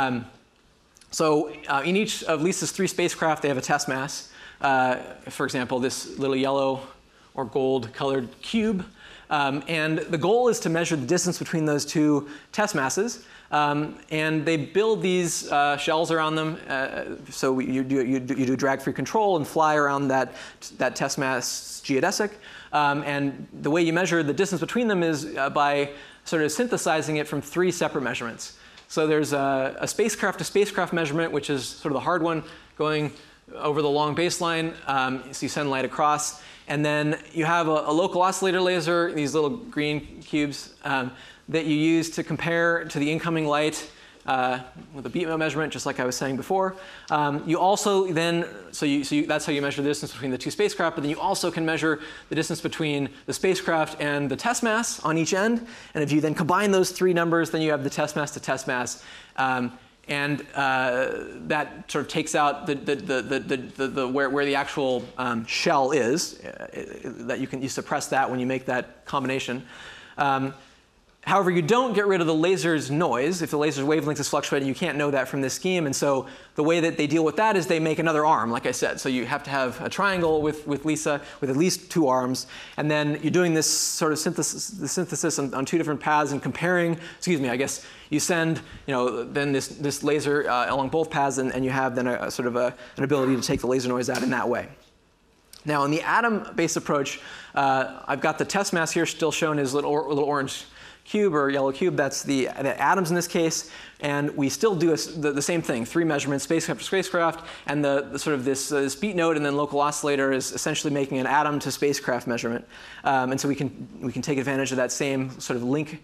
Speaker 1: So in each of LISA's 3 spacecraft, they have a test mass. For example, this little yellow or gold colored cube. And the goal is to measure the distance between those 2 test masses. And they build these shells around them. So you do drag-free control and fly around that test mass geodesic. And the way you measure the distance between them is by sort of synthesizing it from 3 separate measurements. So there's a spacecraft-to-spacecraft measurement, which is sort of the hard one, going over the long baseline. So you send light across. And then you have a local oscillator laser, these little green cubes, that you use to compare to the incoming light with a beat measurement, just like I was saying before. You also then, that's how you measure the distance between the 2 spacecraft, but then you also can measure the distance between the spacecraft and the test mass on each end. And if you then combine those 3 numbers, then you have the test mass to test mass. And that sort of takes out where the actual shell is. That you suppress that when you make that combination. However, you don't get rid of the laser's noise. If the laser's wavelength is fluctuating, you can't know that from this scheme. And so the way that they deal with that is they make another arm, like I said. So you have to have a triangle with LISA with at least 2 arms. And then you're doing this sort of synthesis on 2 different paths and comparing, I guess you send then this laser along both paths, and you have then a sort of an ability to take the laser noise out in that way. Now, in the atom-based approach, I've got the test mass here still shown as little orange cube or yellow cube. That's the atoms in this case, and we still do the same thing: 3 measurements, spacecraft to spacecraft, and the sort of this beat node and then local oscillator is essentially making an atom to spacecraft measurement, and so we can take advantage of that same sort of link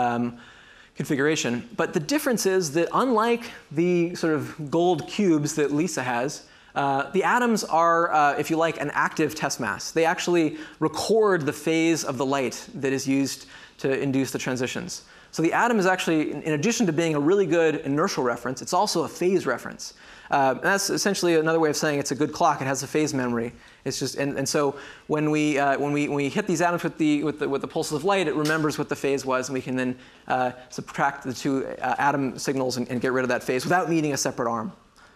Speaker 1: configuration. But the difference is that unlike the sort of gold cubes that LISA has, the atoms are, if you like, an active test mass. They actually record the phase of the light that is used to induce the transitions. So the atom is actually, in addition to being a really good inertial reference, it's also a phase reference. And that's essentially another way of saying it's a good clock. It has a phase memory. It's just, and so when we hit these atoms with the pulses of light, it remembers what the phase was, and we can then subtract the 2 atom signals and get rid of that phase without needing a separate arm.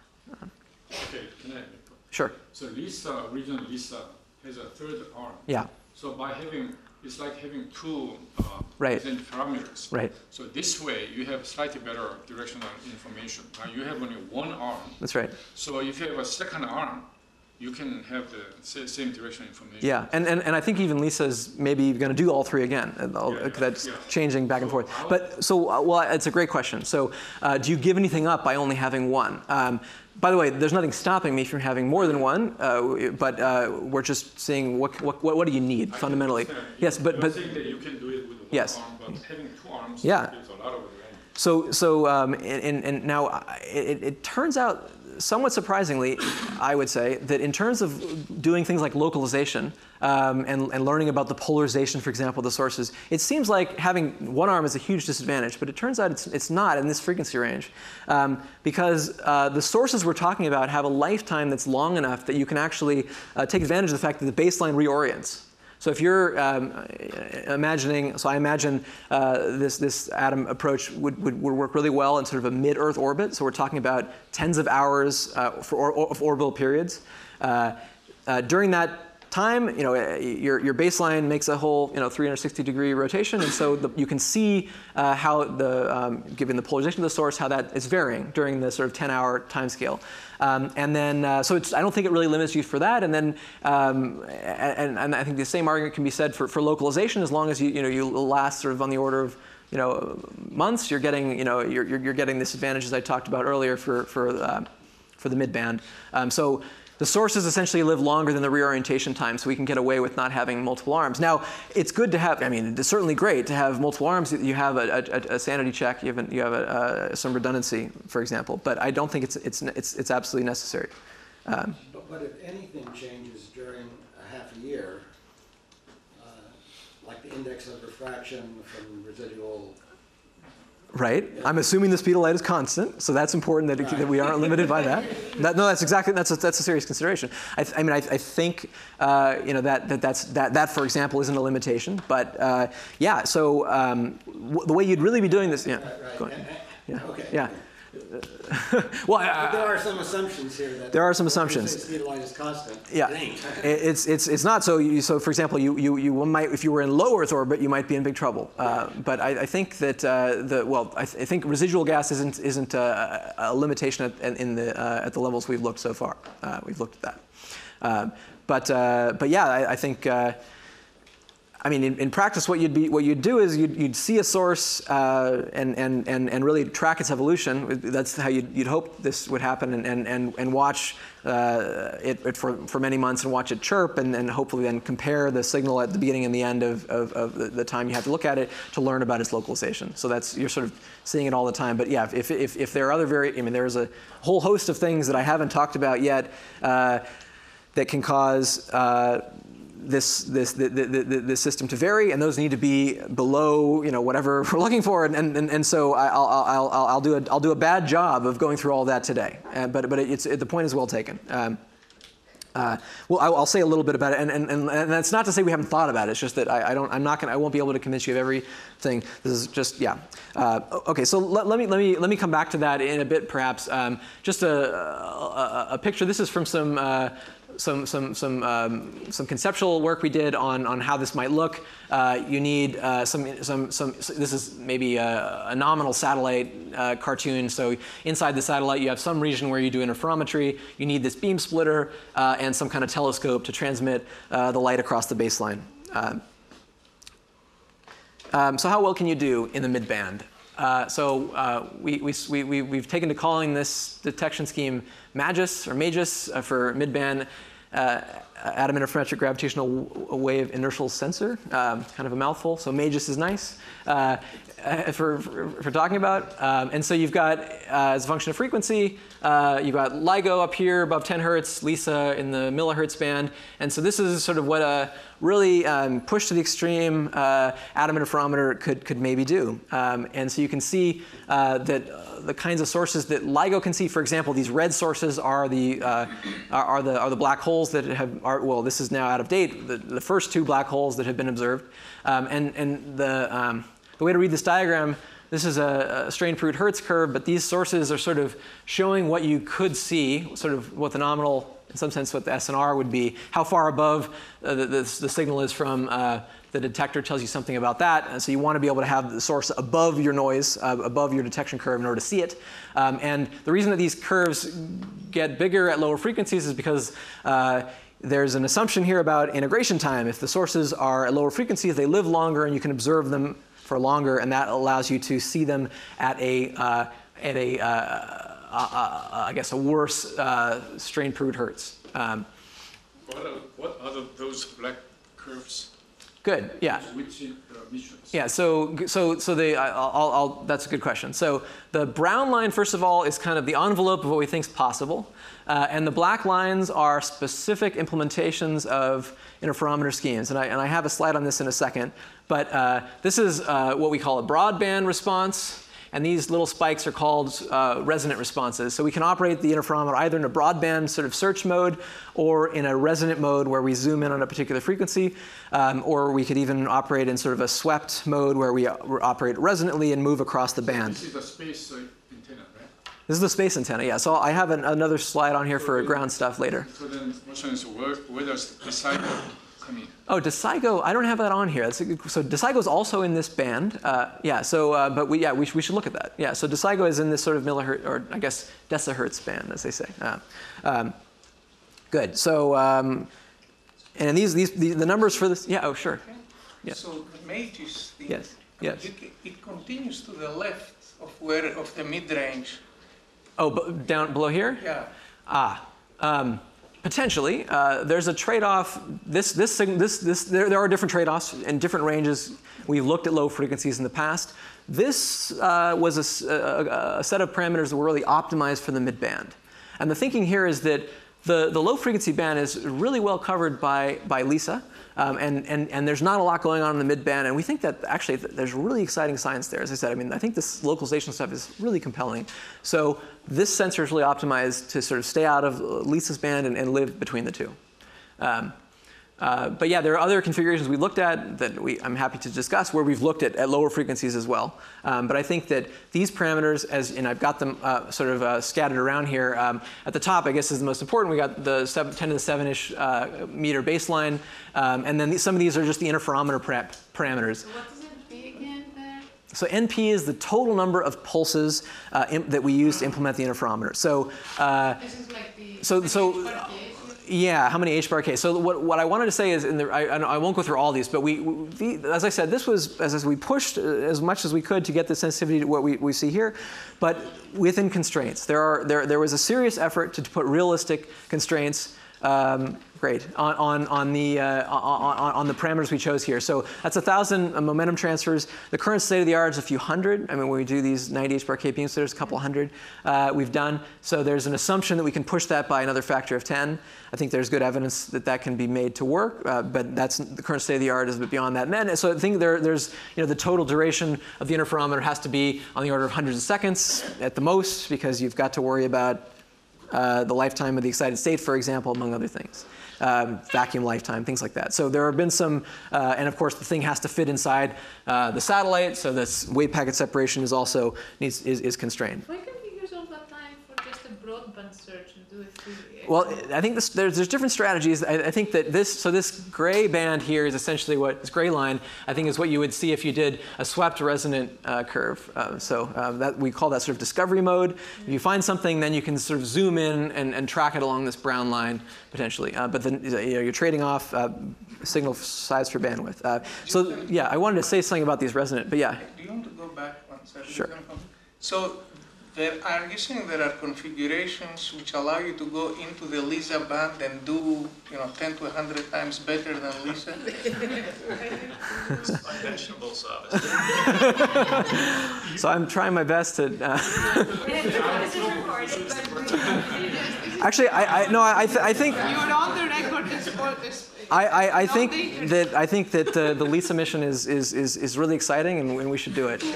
Speaker 3: Okay, can I?
Speaker 1: Sure.
Speaker 3: So LISA, original LISA, has a 3rd arm.
Speaker 1: Yeah.
Speaker 3: So by it's like having 2
Speaker 1: right.
Speaker 3: parameters.
Speaker 1: Right.
Speaker 3: So this way, you have slightly better directional information. You have only 1 arm.
Speaker 1: That's right.
Speaker 3: So if you have a second arm, you can have the same directional information.
Speaker 1: Yeah, and I think even LISA's maybe going to do all 3 again. That's changing back and forth. But well, it's a great question. So do you give anything up by only having 1? By the way, there's nothing stopping me from having more than 1, but we're just seeing what do you need fundamentally. Yes, but
Speaker 3: saying that you can do it with 1
Speaker 1: yes.
Speaker 3: arm, but having 2 arms
Speaker 1: yeah.
Speaker 3: gives a lot of advantage.
Speaker 1: So and now it turns out, somewhat surprisingly, I would say, that in terms of doing things like localization and learning about the polarization, for example, of the sources, it seems like having 1 arm is a huge disadvantage, but it turns out it's not in this frequency range, because the sources we're talking about have a lifetime that's long enough that you can actually take advantage of the fact that the baseline reorients. So if you're imagining, so I imagine this atom approach would work really well in sort of a mid-Earth orbit. So we're talking about tens of hours of orbital periods. During that time, your baseline makes a whole 360-degree rotation, and so you can see how given the polarization of the source, how that is varying during the sort of 10-hour time scale. And then, so I don't think it really limits you for that. And then, and I think the same argument can be said for localization, as long as you last sort of on the order of months. You're getting you're getting this advantage as I talked about earlier for the midband. So The sources essentially live longer than the reorientation time, so we can get away with not having multiple arms. Now, it's good to have, I mean, it's certainly great to have multiple arms. You have a sanity check, you have some redundancy, for example, but I don't think it's absolutely necessary.
Speaker 2: But if anything changes during a half a year, like the index of refraction from residual.
Speaker 1: Right. I'm assuming the speed of light is constant, so that's important that we aren't limited by that. No, that's a serious consideration. I think that for example isn't a limitation, but yeah. So the way you'd really be doing this, yeah.
Speaker 2: Right.
Speaker 1: Go ahead. Yeah.
Speaker 2: Okay.
Speaker 1: Yeah. Well,
Speaker 2: but there are some assumptions here. That
Speaker 1: there are some assumptions.
Speaker 2: The speed of light is constant.
Speaker 1: Yeah, it's not. So for example, you might, if you were in low Earth orbit, you might be in big trouble. But I think that I think residual gas isn't a limitation at the levels we've looked so far. We've looked at that. But yeah, I think. I mean, in practice, what you'd do is you'd see a source and really track its evolution. That's how you'd hope this would happen, and watch it for many months, and watch it chirp, and hopefully then compare the signal at the beginning and the end of the time you have to look at it to learn about its localization. So you're sort of seeing it all the time. But yeah, if there are other there's a whole host of things that I haven't talked about yet that can cause this system to vary, and those need to be below whatever we're looking for, and so I'll do a bad job of going through all that today. But the point is well taken. Well, I'll say a little bit about it, and that's not to say we haven't thought about it. It's just that I won't be able to convince you of everything. This is just okay. So let me come back to that in a bit, perhaps. Just a picture. This is from some conceptual work we did on how this might look. You need this is maybe a nominal satellite cartoon. So inside the satellite, you have some region where you do interferometry. You need this beam splitter and some kind of telescope to transmit the light across the baseline. So how well can you do in the midband? We've taken to calling this detection scheme MAGIS for midband atom interferometric gravitational wave inertial sensor. Kind of a mouthful. So MAGIS is nice for talking about. And so you've got as a function of frequency, you've got LIGO up here above 10 hertz, LISA in the millihertz band. And so this is sort of what a really pushed to the extreme atom interferometer could maybe do. And so you can see that the kinds of sources that LIGO can see, for example, these red sources are the black holes that well, this is now out of date. The first two black holes that have been observed, and the way to read this diagram. This is a Strain-Perot-Hertz curve, but these sources are sort of showing what you could see, sort of what the nominal, in some sense, what the SNR would be. How far above the signal is from the detector tells you something about that. And so you want to be able to have the source above your noise, above your detection curve in order to see it. And the reason that these curves get bigger at lower frequencies is because there's an assumption here about integration time. If the sources are at lower frequencies, they live longer and you can observe them for longer, and that allows you to see them at I guess a worse Strain-Perot-Hertz.
Speaker 3: What are those black curves?
Speaker 1: Good. Yeah.
Speaker 3: Which missions?
Speaker 1: Yeah. That's a good question. So the brown line, first of all, is kind of the envelope of what we think is possible, and the black lines are specific implementations of interferometer schemes. And I have a slide on this in a second. But this is what we call a broadband response. And these little spikes are called resonant responses. So we can operate the interferometer either in a broadband sort of search mode or in a resonant mode where we zoom in on a particular frequency. Or we could even operate in sort of a swept mode where we operate resonantly and move across the band.
Speaker 3: This is the space antenna, right?
Speaker 1: This is the space antenna, yeah. So I have another slide on here for ground stuff later.
Speaker 3: So then the question is, where does the cycle come in?
Speaker 1: Oh, Desigo, I don't have that on here. So Desigo is also in this band. Yeah, so, but we should look at that. Yeah, so Desigo is in this sort of millihertz, or I guess decihertz band, as they say. Good, so, and the numbers for this, yeah, oh, sure.
Speaker 4: Okay.
Speaker 1: Yeah.
Speaker 4: So the MAGIS thing,
Speaker 1: Yes, yes.
Speaker 4: it continues to the left of the mid-range.
Speaker 1: Oh, down below here?
Speaker 4: Yeah.
Speaker 1: Potentially, there's a trade-off. There are different trade-offs in different ranges. We've looked at low frequencies in the past. This was a set of parameters that were really optimized for the mid-band. And the thinking here is that the low frequency band is really well covered by LISA. And there's not a lot going on in the mid-band, and we think that actually there's really exciting science there. As I said, I mean, I think this localization stuff is really compelling. So this sensor is really optimized to sort of stay out of LISA's band and live between the two. But yeah, there are other configurations we looked at that I'm happy to discuss where we've looked at lower frequencies as well. But I think that these parameters, and I've got them sort of scattered around here. At the top, I guess, is the most important. We got the 10 to the 7-ish meter baseline. And then some of these are just the interferometer parameters.
Speaker 5: So what does NP again there?
Speaker 1: So NP is the total number of pulses that we use to implement the interferometer. So
Speaker 5: This is like the
Speaker 1: yeah, how many H-bar K? So what I wanted to say is, I won't go through all these, but as I said, this was as we pushed as much as we could to get the sensitivity to what we see here, but within constraints. There was a serious effort to put realistic constraints. Great on the parameters we chose here. So that's 1,000 momentum transfers. The current state of the art is a few hundred. I mean, when we do these 90 H-bar K beams, there's a couple hundred we've done. So there's an assumption that we can push that by another factor of 10. I think there's good evidence that that can be made to work, but that's the current state of the art is a bit beyond that. And then, so I think there's the total duration of the interferometer has to be on the order of hundreds of seconds at the most, because you've got to worry about the lifetime of the excited state, for example, among other things. Vacuum lifetime, things like that. So there have been some, and of course the thing has to fit inside the satellite, so this wave packet separation is also is constrained.
Speaker 5: Why can't we use all that time for just a broadband search and do it through the
Speaker 1: Well, I think there's different strategies. I think that this gray band here is essentially this gray line, I think, is what you would see if you did a swept resonant curve. That we call that sort of discovery mode. If you find something, then you can sort of zoom in and track it along this brown line potentially. But then you're trading off signal size for bandwidth. So yeah, I wanted to say something about these resonant, but yeah.
Speaker 4: Do you want to go back one second?
Speaker 1: Sure.
Speaker 4: So are you saying there are configurations which allow you to go into the LISA band and do 10 to 100 times better than LISA?
Speaker 6: Conventional service.
Speaker 1: So I'm trying my best to. Actually, I think.
Speaker 5: You're on the record for this.
Speaker 1: I think that the LISA mission is really exciting, and we should do it.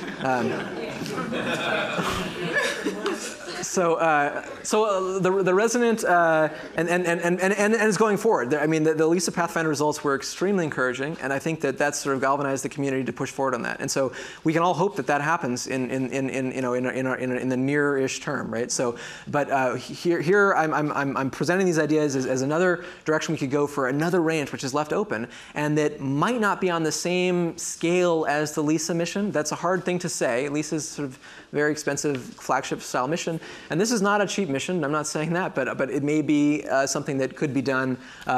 Speaker 1: So the resonant and is going forward. I mean, the LISA Pathfinder results were extremely encouraging, and I think that that's sort of galvanized the community to push forward on that. And so we can all hope that that happens in the near-ish term, right? So, but here I'm presenting these ideas as another direction we could go for another range which is left open, and that might not be on the same scale as the LISA mission. That's a hard thing to say. LISA's sort of very expensive flagship style mission. And this is not a cheap mission, I'm not saying that, but it may be something that could be done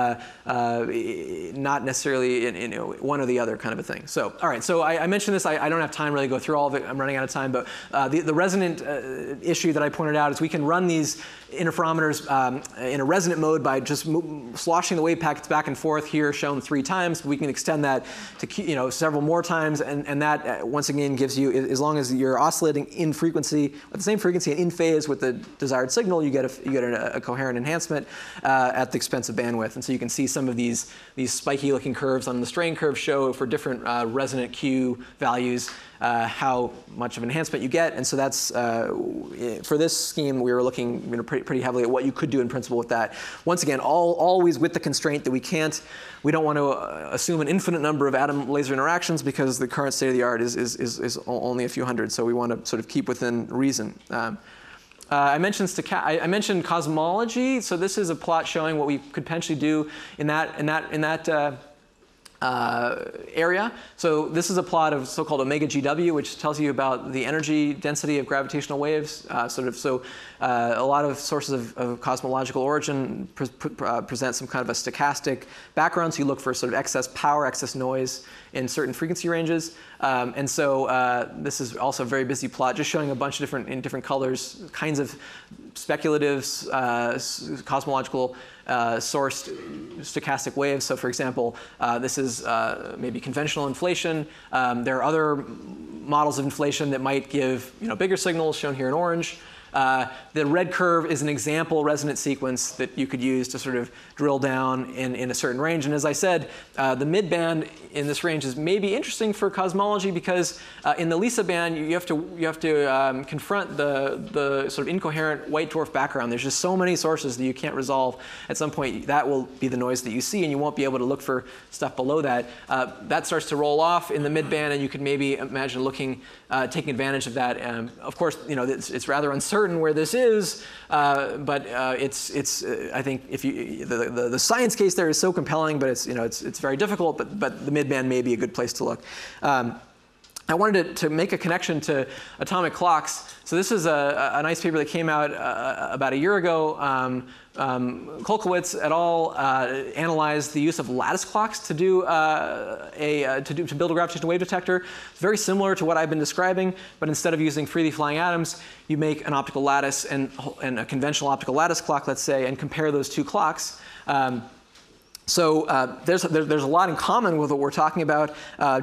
Speaker 1: not necessarily in one or the other kind of a thing. So, all right, so I mentioned this, I don't have time really to go through all of it, I'm running out of time, but the resonant issue that I pointed out is we can run these interferometers in a resonant mode by just sloshing the wave packets back and forth, here shown 3 times. We can extend that to several more times, and that once again gives you, as long as you're oscillating in frequency, at the same frequency and in phase with the desired signal, you get a coherent enhancement at the expense of bandwidth. And so you can see some of these spiky looking curves on the strain curve show for different resonant Q values how much of an enhancement you get. And so that's, for this scheme, we were looking pretty heavily at what you could do in principle with that. Once again, always with the constraint that we don't want to assume an infinite number of atom laser interactions, because the current state of the art is only a few hundred. So we want to sort of keep within reason. I mentioned cosmology. So this is a plot showing what we could potentially do in that area. So this is a plot of so-called omega GW, which tells you about the energy density of gravitational waves. A lot of sources of cosmological origin present some kind of a stochastic background. So you look for sort of excess power, excess noise in certain frequency ranges. And so this is also a very busy plot, just showing a bunch of different colors, kinds of speculative cosmological sourced stochastic waves. So for example, this is maybe conventional inflation. There are other models of inflation that might give bigger signals, shown here in orange. The red curve is an example resonant sequence that you could use to sort of drill down in a certain range. And as I said, the midband in this range is maybe interesting for cosmology because in the Lisa band, you have to confront the sort of incoherent white dwarf background. There's just so many sources that you can't resolve. At some point, that will be the noise that you see, and you won't be able to look for stuff below that. That starts to roll off in the midband, and you could maybe imagine taking advantage of that. Of course, it's rather uncertain where this is, but I think if the science case there is so compelling, but it's very difficult. But the midband may be a good place to look. I wanted to make a connection to atomic clocks. So this is a nice paper that came out about a year ago. Kolkowitz et al. Analyzed the use of lattice clocks to build a gravitational wave detector. It's very similar to what I've been describing, but instead of using freely flying atoms, you make an optical lattice and a conventional optical lattice clock, let's say, and compare those two clocks. So there's a lot in common with what we're talking about.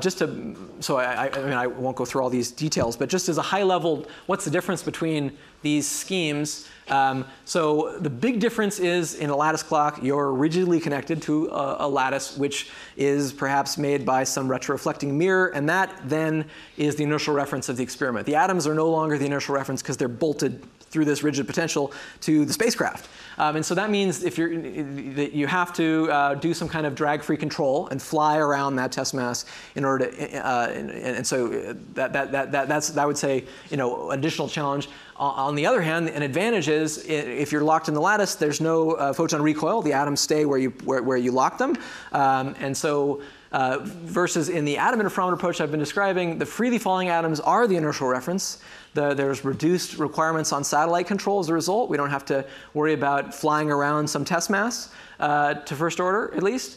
Speaker 1: I won't go through all these details, but just as a high level, what's the difference between these schemes? So the big difference is in a lattice clock, you're rigidly connected to a lattice, which is perhaps made by some retroreflecting mirror, and that then is the inertial reference of the experiment. The atoms are no longer the inertial reference because they're bolted through this rigid potential to the spacecraft. And so that means that you have to do some kind of drag-free control and fly around that test mass in order to, and so that's I would say additional challenge. On the other hand, an advantage is if you're locked in the lattice, there's no photon recoil. The atoms stay where you lock them, and so. Versus in the atom interferometer approach I've been describing, the freely falling atoms are the inertial reference. There's reduced requirements on satellite control as a result. We don't have to worry about flying around some test mass to first order, at least.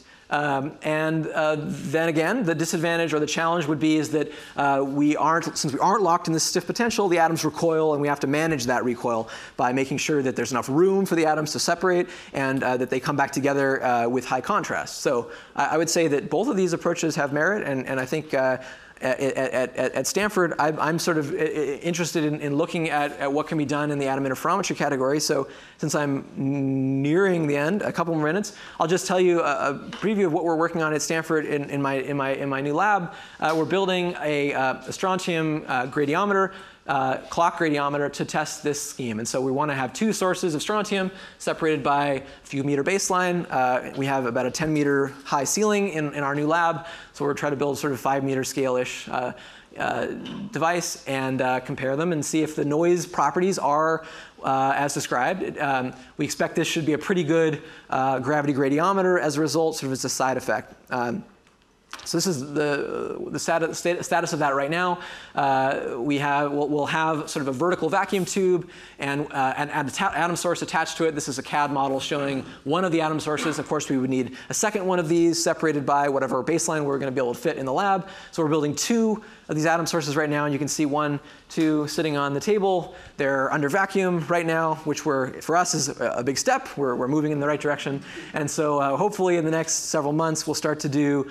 Speaker 1: Then again, the disadvantage or the challenge would be is that since we aren't locked in this stiff potential, the atoms recoil, and we have to manage that recoil by making sure that there's enough room for the atoms to separate and that they come back together with high contrast. So I would say that both of these approaches have merit, and I think at Stanford, I'm sort of interested in looking at what can be done in the atom interferometry category. So since I'm nearing the end, a couple more minutes, I'll just tell you a preview of what we're working on at Stanford in my new lab. We're building a strontium gradiometer. Clock gradiometer to test this scheme. And so we want to have two sources of strontium separated by a few meter baseline. We have about a 10 meter high ceiling in our new lab. So we're trying to build sort of 5 meter scale-ish device and compare them and see if the noise properties are as described. We expect this should be a pretty good gravity gradiometer as a result, sort of as a side effect. So this is the status of that right now. We'll have sort of a vertical vacuum tube and an atom source attached to it. This is a CAD model showing one of the atom sources. Of course, we would need a second one of these separated by whatever baseline we're going to be able to fit in the lab. So we're building two of these atom sources right now, and you can see 1, 2 sitting on the table. They're under vacuum right now, which for us is a big step. We're moving in the right direction, and so hopefully in the next several months we'll start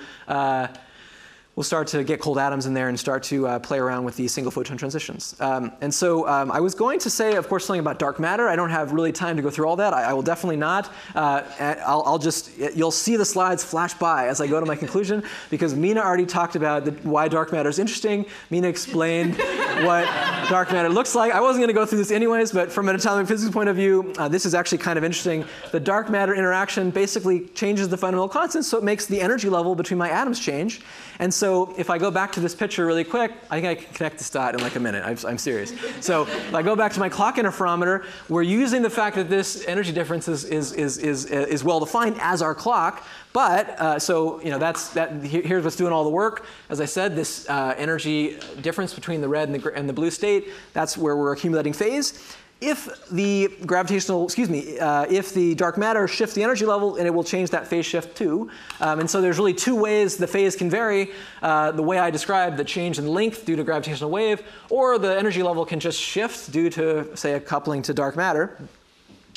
Speaker 1: to get cold atoms in there and start to play around with these single photon transitions. And so I was going to say, of course, something about dark matter. I don't have really time to go through all that. I will definitely not. You'll see the slides flash by as I go to my conclusion, because Mina already talked about why dark matter is interesting. Mina explained what dark matter looks like. I wasn't going to go through this anyways, but from an atomic physics point of view, this is actually kind of interesting. The dark matter interaction basically changes the fundamental constant, so it makes the energy level between my atoms change. And so if I go back to this picture really quick, I think I can connect this dot in like a minute. I'm serious. So if I go back to my clock interferometer, we're using the fact that this energy difference is well defined as our clock. But here's what's doing all the work. As I said, this energy difference between the red and the blue state, that's where we're accumulating phase. If the if the dark matter shifts the energy level, and it will change that phase shift too. And so there's really two ways the phase can vary. The way I described, the change in length due to gravitational wave, or the energy level can just shift due to, say, a coupling to dark matter.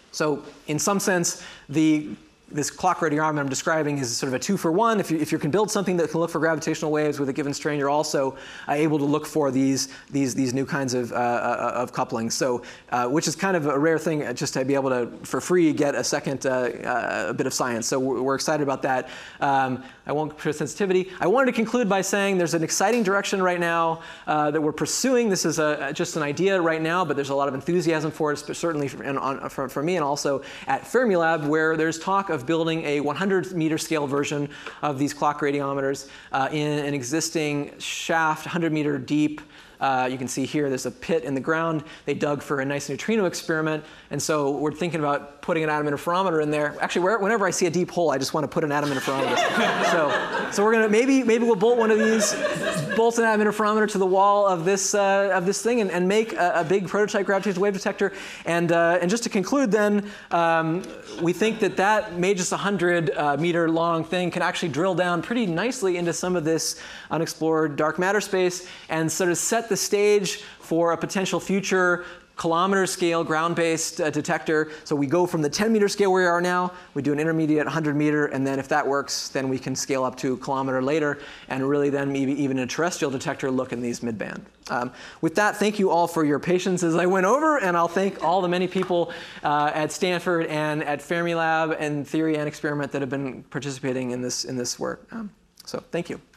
Speaker 1: So in some sense, this clock radiometer I'm describing is sort of a 2-for-1. If you can build something that can look for gravitational waves with a given strain, you're also able to look for these new kinds of couplings. So, which is kind of a rare thing, just to be able to, for free, get a second bit of science. So we're excited about that. I won't show sensitivity. I wanted to conclude by saying there's an exciting direction right now that we're pursuing. This is just an idea right now, but there's a lot of enthusiasm for it, certainly for me, and also at Fermilab, where there's talk of building a 100-meter scale version of these clock radiometers in an existing shaft, 100-meter deep. You can see here there's a pit in the ground. They dug for a nice neutrino experiment. And so we're thinking about putting an atom interferometer in there. Actually, whenever I see a deep hole, I just want to put an atom interferometer. so we're going to, maybe we'll bolt one of these, bolt an atom interferometer to the wall of this thing and make a big prototype gravitational wave detector. And just to conclude then, we think that MAGIS 100-meter long thing can actually drill down pretty nicely into some of this unexplored dark matter space and sort of set the stage for a potential future kilometer scale ground-based detector. So we go from the 10-meter scale where we are now, we do an intermediate 100-meter, and then if that works, then we can scale up to a kilometer later, and really then maybe even a terrestrial detector look in these mid-band. With that, thank you all for your patience as I went over, and I'll thank all the many people at Stanford and at Fermilab and Theory and Experiment that have been participating in this work. So thank you.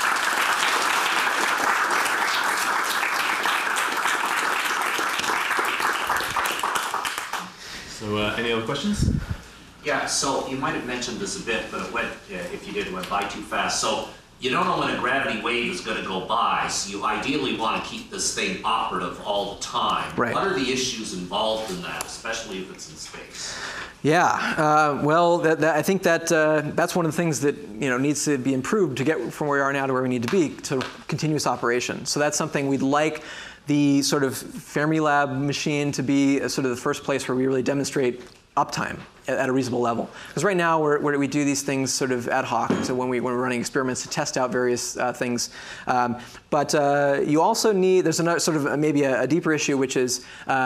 Speaker 6: So any other questions?
Speaker 7: Yeah, so you might have mentioned this a bit, but it went, if you did, it went by too fast. So you don't know when a gravity wave is going to go by, so you ideally want to keep this thing operative all the time.
Speaker 1: Right.
Speaker 7: What are the issues involved in that, especially if it's in space?
Speaker 1: Yeah, well, I think that's one of the things that needs to be improved to get from where we are now to where we need to be to continuous operation. So that's something we'd like the sort of Fermilab machine to be sort of the first place where we really demonstrate uptime at a reasonable level. Because right now we do these things sort of ad hoc, so when we're running experiments to test out various things. But you also need, there's another sort of maybe a deeper issue, which is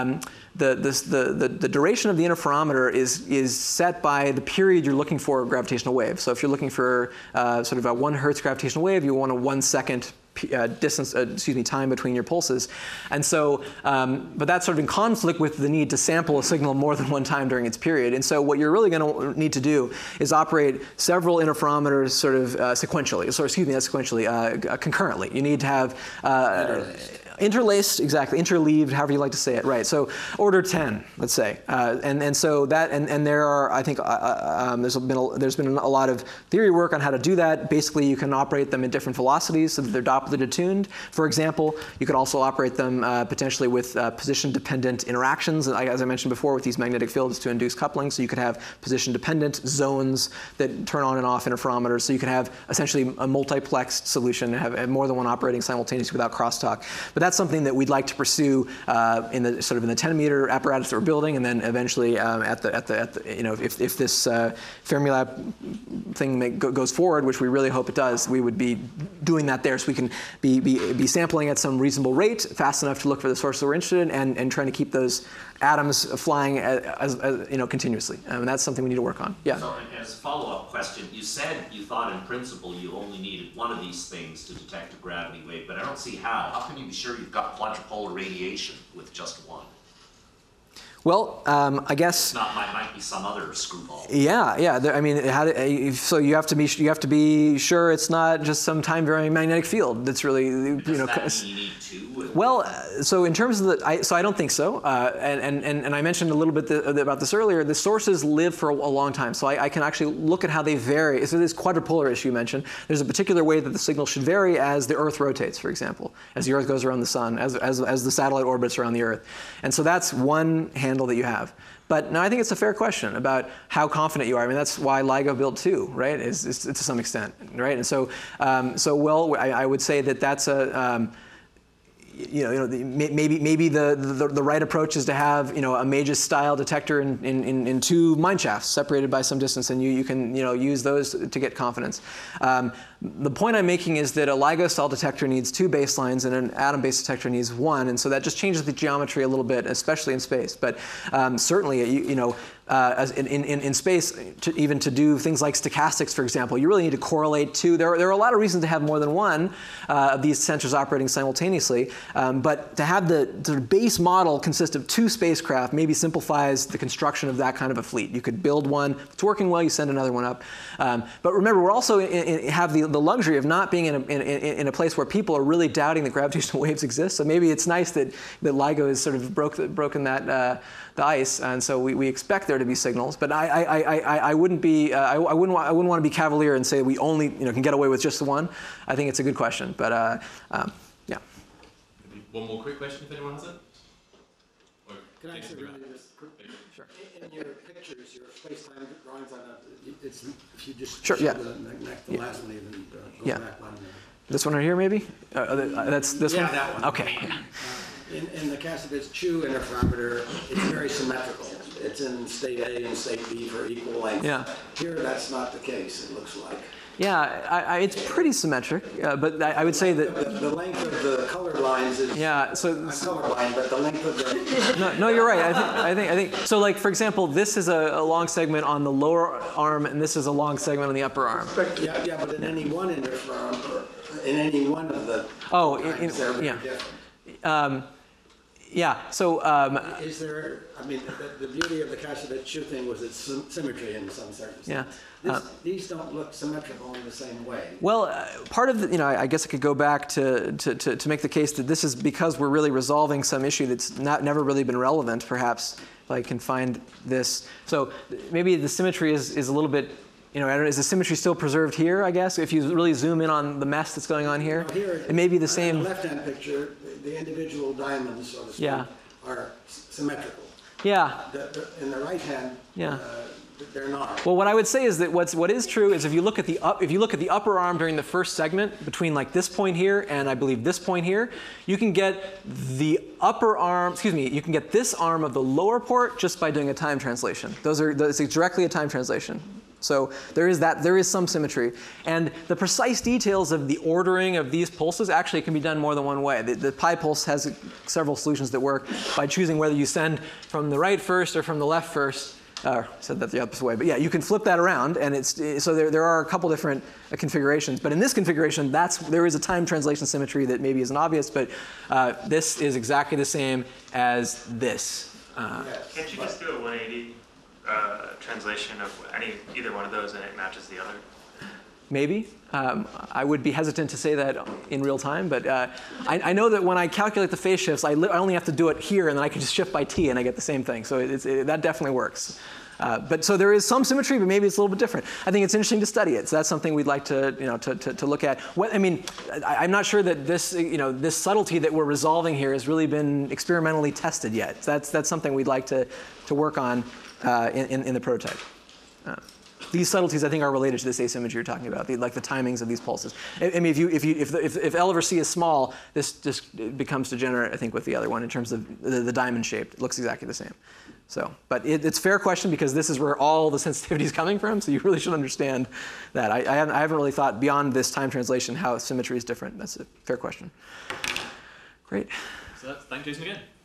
Speaker 1: the duration of the interferometer is set by the period you're looking for a gravitational wave. So if you're looking for sort of a 1 Hertz gravitational wave, you want a 1 second time between your pulses. And so, but that's sort of in conflict with the need to sample a signal more than one time during its period. And so what you're really going to need to do is operate several interferometers sort of sequentially, concurrently. You need to have interlaced, exactly, interleaved, however you like to say it, right? So order 10, let's say, and so that and there are, I think, there's been a lot of theory work on how to do that. Basically, you can operate them at different velocities so that they're Doppler attuned. For example, you could also operate them potentially with position-dependent interactions, as I mentioned before, with these magnetic fields to induce coupling. So you could have position-dependent zones that turn on and off interferometers. So you could have essentially a multiplexed solution and have more than one operating simultaneously without crosstalk. But that's something that we'd like to pursue in the 10-meter apparatus that we're building, and then eventually if this Fermilab thing goes forward, which we really hope it does, we would be doing that there, so we can be sampling at some reasonable rate, fast enough to look for the source that we're interested in, and trying to keep those atoms flying as continuously. And that's something we need to work on. Yeah.
Speaker 7: So, as a follow-up question, you said you thought in principle you only needed one of these things to detect a gravity wave, but I don't see how. How can you be sure you've got quadrupolar radiation with just one?
Speaker 1: Well, I guess
Speaker 7: might be some other screwball.
Speaker 1: Yeah. I mean, so you have to be sure it's not just some time-varying magnetic field that's really
Speaker 7: Does that mean you need two?
Speaker 1: Well, so in terms of I don't think so. And I mentioned a little bit about this earlier. The sources live for a long time, so I can actually look at how they vary. So this quadrupolar issue you mentioned, there's a particular way that the signal should vary as the Earth rotates, for example, as the Earth goes around the sun, as the satellite orbits around the Earth, and so that's one handle that you have. But no, I think it's a fair question about how confident you are. I mean, that's why LIGO built 2, right? Is to some extent, right? And so, I would say that that's a maybe the right approach is to have a MAGIS style detector in 2 mine shafts separated by some distance, and you can use those to get confidence. The point I'm making is that a LIGO style detector needs 2 baselines and an atom-based detector needs 1, and so that just changes the geometry a little bit, especially in space. But certainly, as in space, even to do things like stochastics, for example, you really need to correlate two. There are a lot of reasons to have more than one of these sensors operating simultaneously, but to have the base model consist of 2 spacecraft maybe simplifies the construction of that kind of a fleet. You could build one, if it's working well, you send another one up. But remember, we're also have the luxury of not being in a place where people are really doubting that gravitational waves exist. So maybe it's nice that LIGO has sort of broken that the ice, and so we expect there to be signals. But I wouldn't be I wouldn't want to be cavalier and say we only can get away with just the one. I think it's a good question, but yeah.
Speaker 6: Maybe one more quick question if anyone has it. Or
Speaker 2: Can I
Speaker 6: take
Speaker 2: actually
Speaker 6: something
Speaker 2: really
Speaker 6: back?
Speaker 2: just quick?
Speaker 1: Sure.
Speaker 2: In your pictures, your space-time drawings on it's if you just
Speaker 1: Sure,
Speaker 2: show
Speaker 1: yeah.
Speaker 2: the last one even go
Speaker 1: Yeah.
Speaker 2: back one.
Speaker 1: This one right here, maybe. That's this
Speaker 2: Yeah,
Speaker 1: one.
Speaker 2: that one.
Speaker 1: Okay.
Speaker 2: In the Cassavetes-Chu interferometer, it's very symmetrical. It's in state A and state B for equal length.
Speaker 1: Yeah.
Speaker 2: Here, that's not the case, it looks like.
Speaker 1: Yeah, it's pretty symmetric, but I would say that.
Speaker 2: The length of the colored lines is.
Speaker 1: Yeah. So.
Speaker 2: I'm colorblind, but the length of the.
Speaker 1: No, you're right. I think. So, like for example, this is a long segment on the lower arm, and this is a long segment on the upper arm.
Speaker 2: Yeah, but in any one interferometer, in any one of the.
Speaker 1: Oh,
Speaker 2: lines, they're very
Speaker 1: yeah.
Speaker 2: different.
Speaker 1: Yeah. So.
Speaker 2: Is there, I mean, the beauty of the Cassavetes-Chu thing was its symmetry in some circumstances.
Speaker 1: Yeah.
Speaker 2: These don't look symmetrical in the same way.
Speaker 1: Well, part of the, I guess I could go back to make the case that this is because we're really resolving some issue that's never really been relevant, perhaps, if I can find this. So maybe the symmetry is a little bit, I don't know, is the symmetry still preserved here, I guess? If you really zoom in on the mess that's going on here, it may be the same.
Speaker 2: In the left-hand picture, the individual diamonds, so to speak,
Speaker 1: Yeah.
Speaker 2: are symmetrical.
Speaker 1: Yeah.
Speaker 2: In the right hand,
Speaker 1: Yeah.
Speaker 2: they're not.
Speaker 1: Well, what I would say is that what is true is if you look at the upper arm during the first segment between like this point here and I believe this point here, you can get the upper arm. You can get this arm of the lower port just by doing a time translation. It's directly a time translation. So there is some symmetry. And the precise details of the ordering of these pulses actually can be done more than one way. The pi pulse has several solutions that work by choosing whether you send from the right first or from the left first. Said that the opposite way, but yeah, you can flip that around, and so there are a couple different configurations. But in this configuration, there is a time translation symmetry that maybe isn't obvious, but this is exactly the same as this.
Speaker 8: Can't you just do a 180 translation of either one of those and it matches the other?
Speaker 1: Maybe. I would be hesitant to say that in real time, but I know that when I calculate the phase shifts, I only have to do it here, and then I can just shift by t, and I get the same thing. So that definitely works. But so there is some symmetry, but maybe it's a little bit different. I think it's interesting to study it. So that's something we'd like to look at. I'm not sure that this subtlety that we're resolving here has really been experimentally tested yet. So that's something we'd like to work on in the prototype. These subtleties, I think, are related to this asymmetry you're talking about, like the timings of these pulses. I mean, if L over C is small, this just becomes degenerate, I think, with the other one in terms of the diamond shape. It looks exactly the same. So, but it's a fair question because this is where all the sensitivity is coming from. So you really should understand that. I haven't really thought beyond this time translation how symmetry is different. That's a fair question. Great.
Speaker 6: So thank Jason again.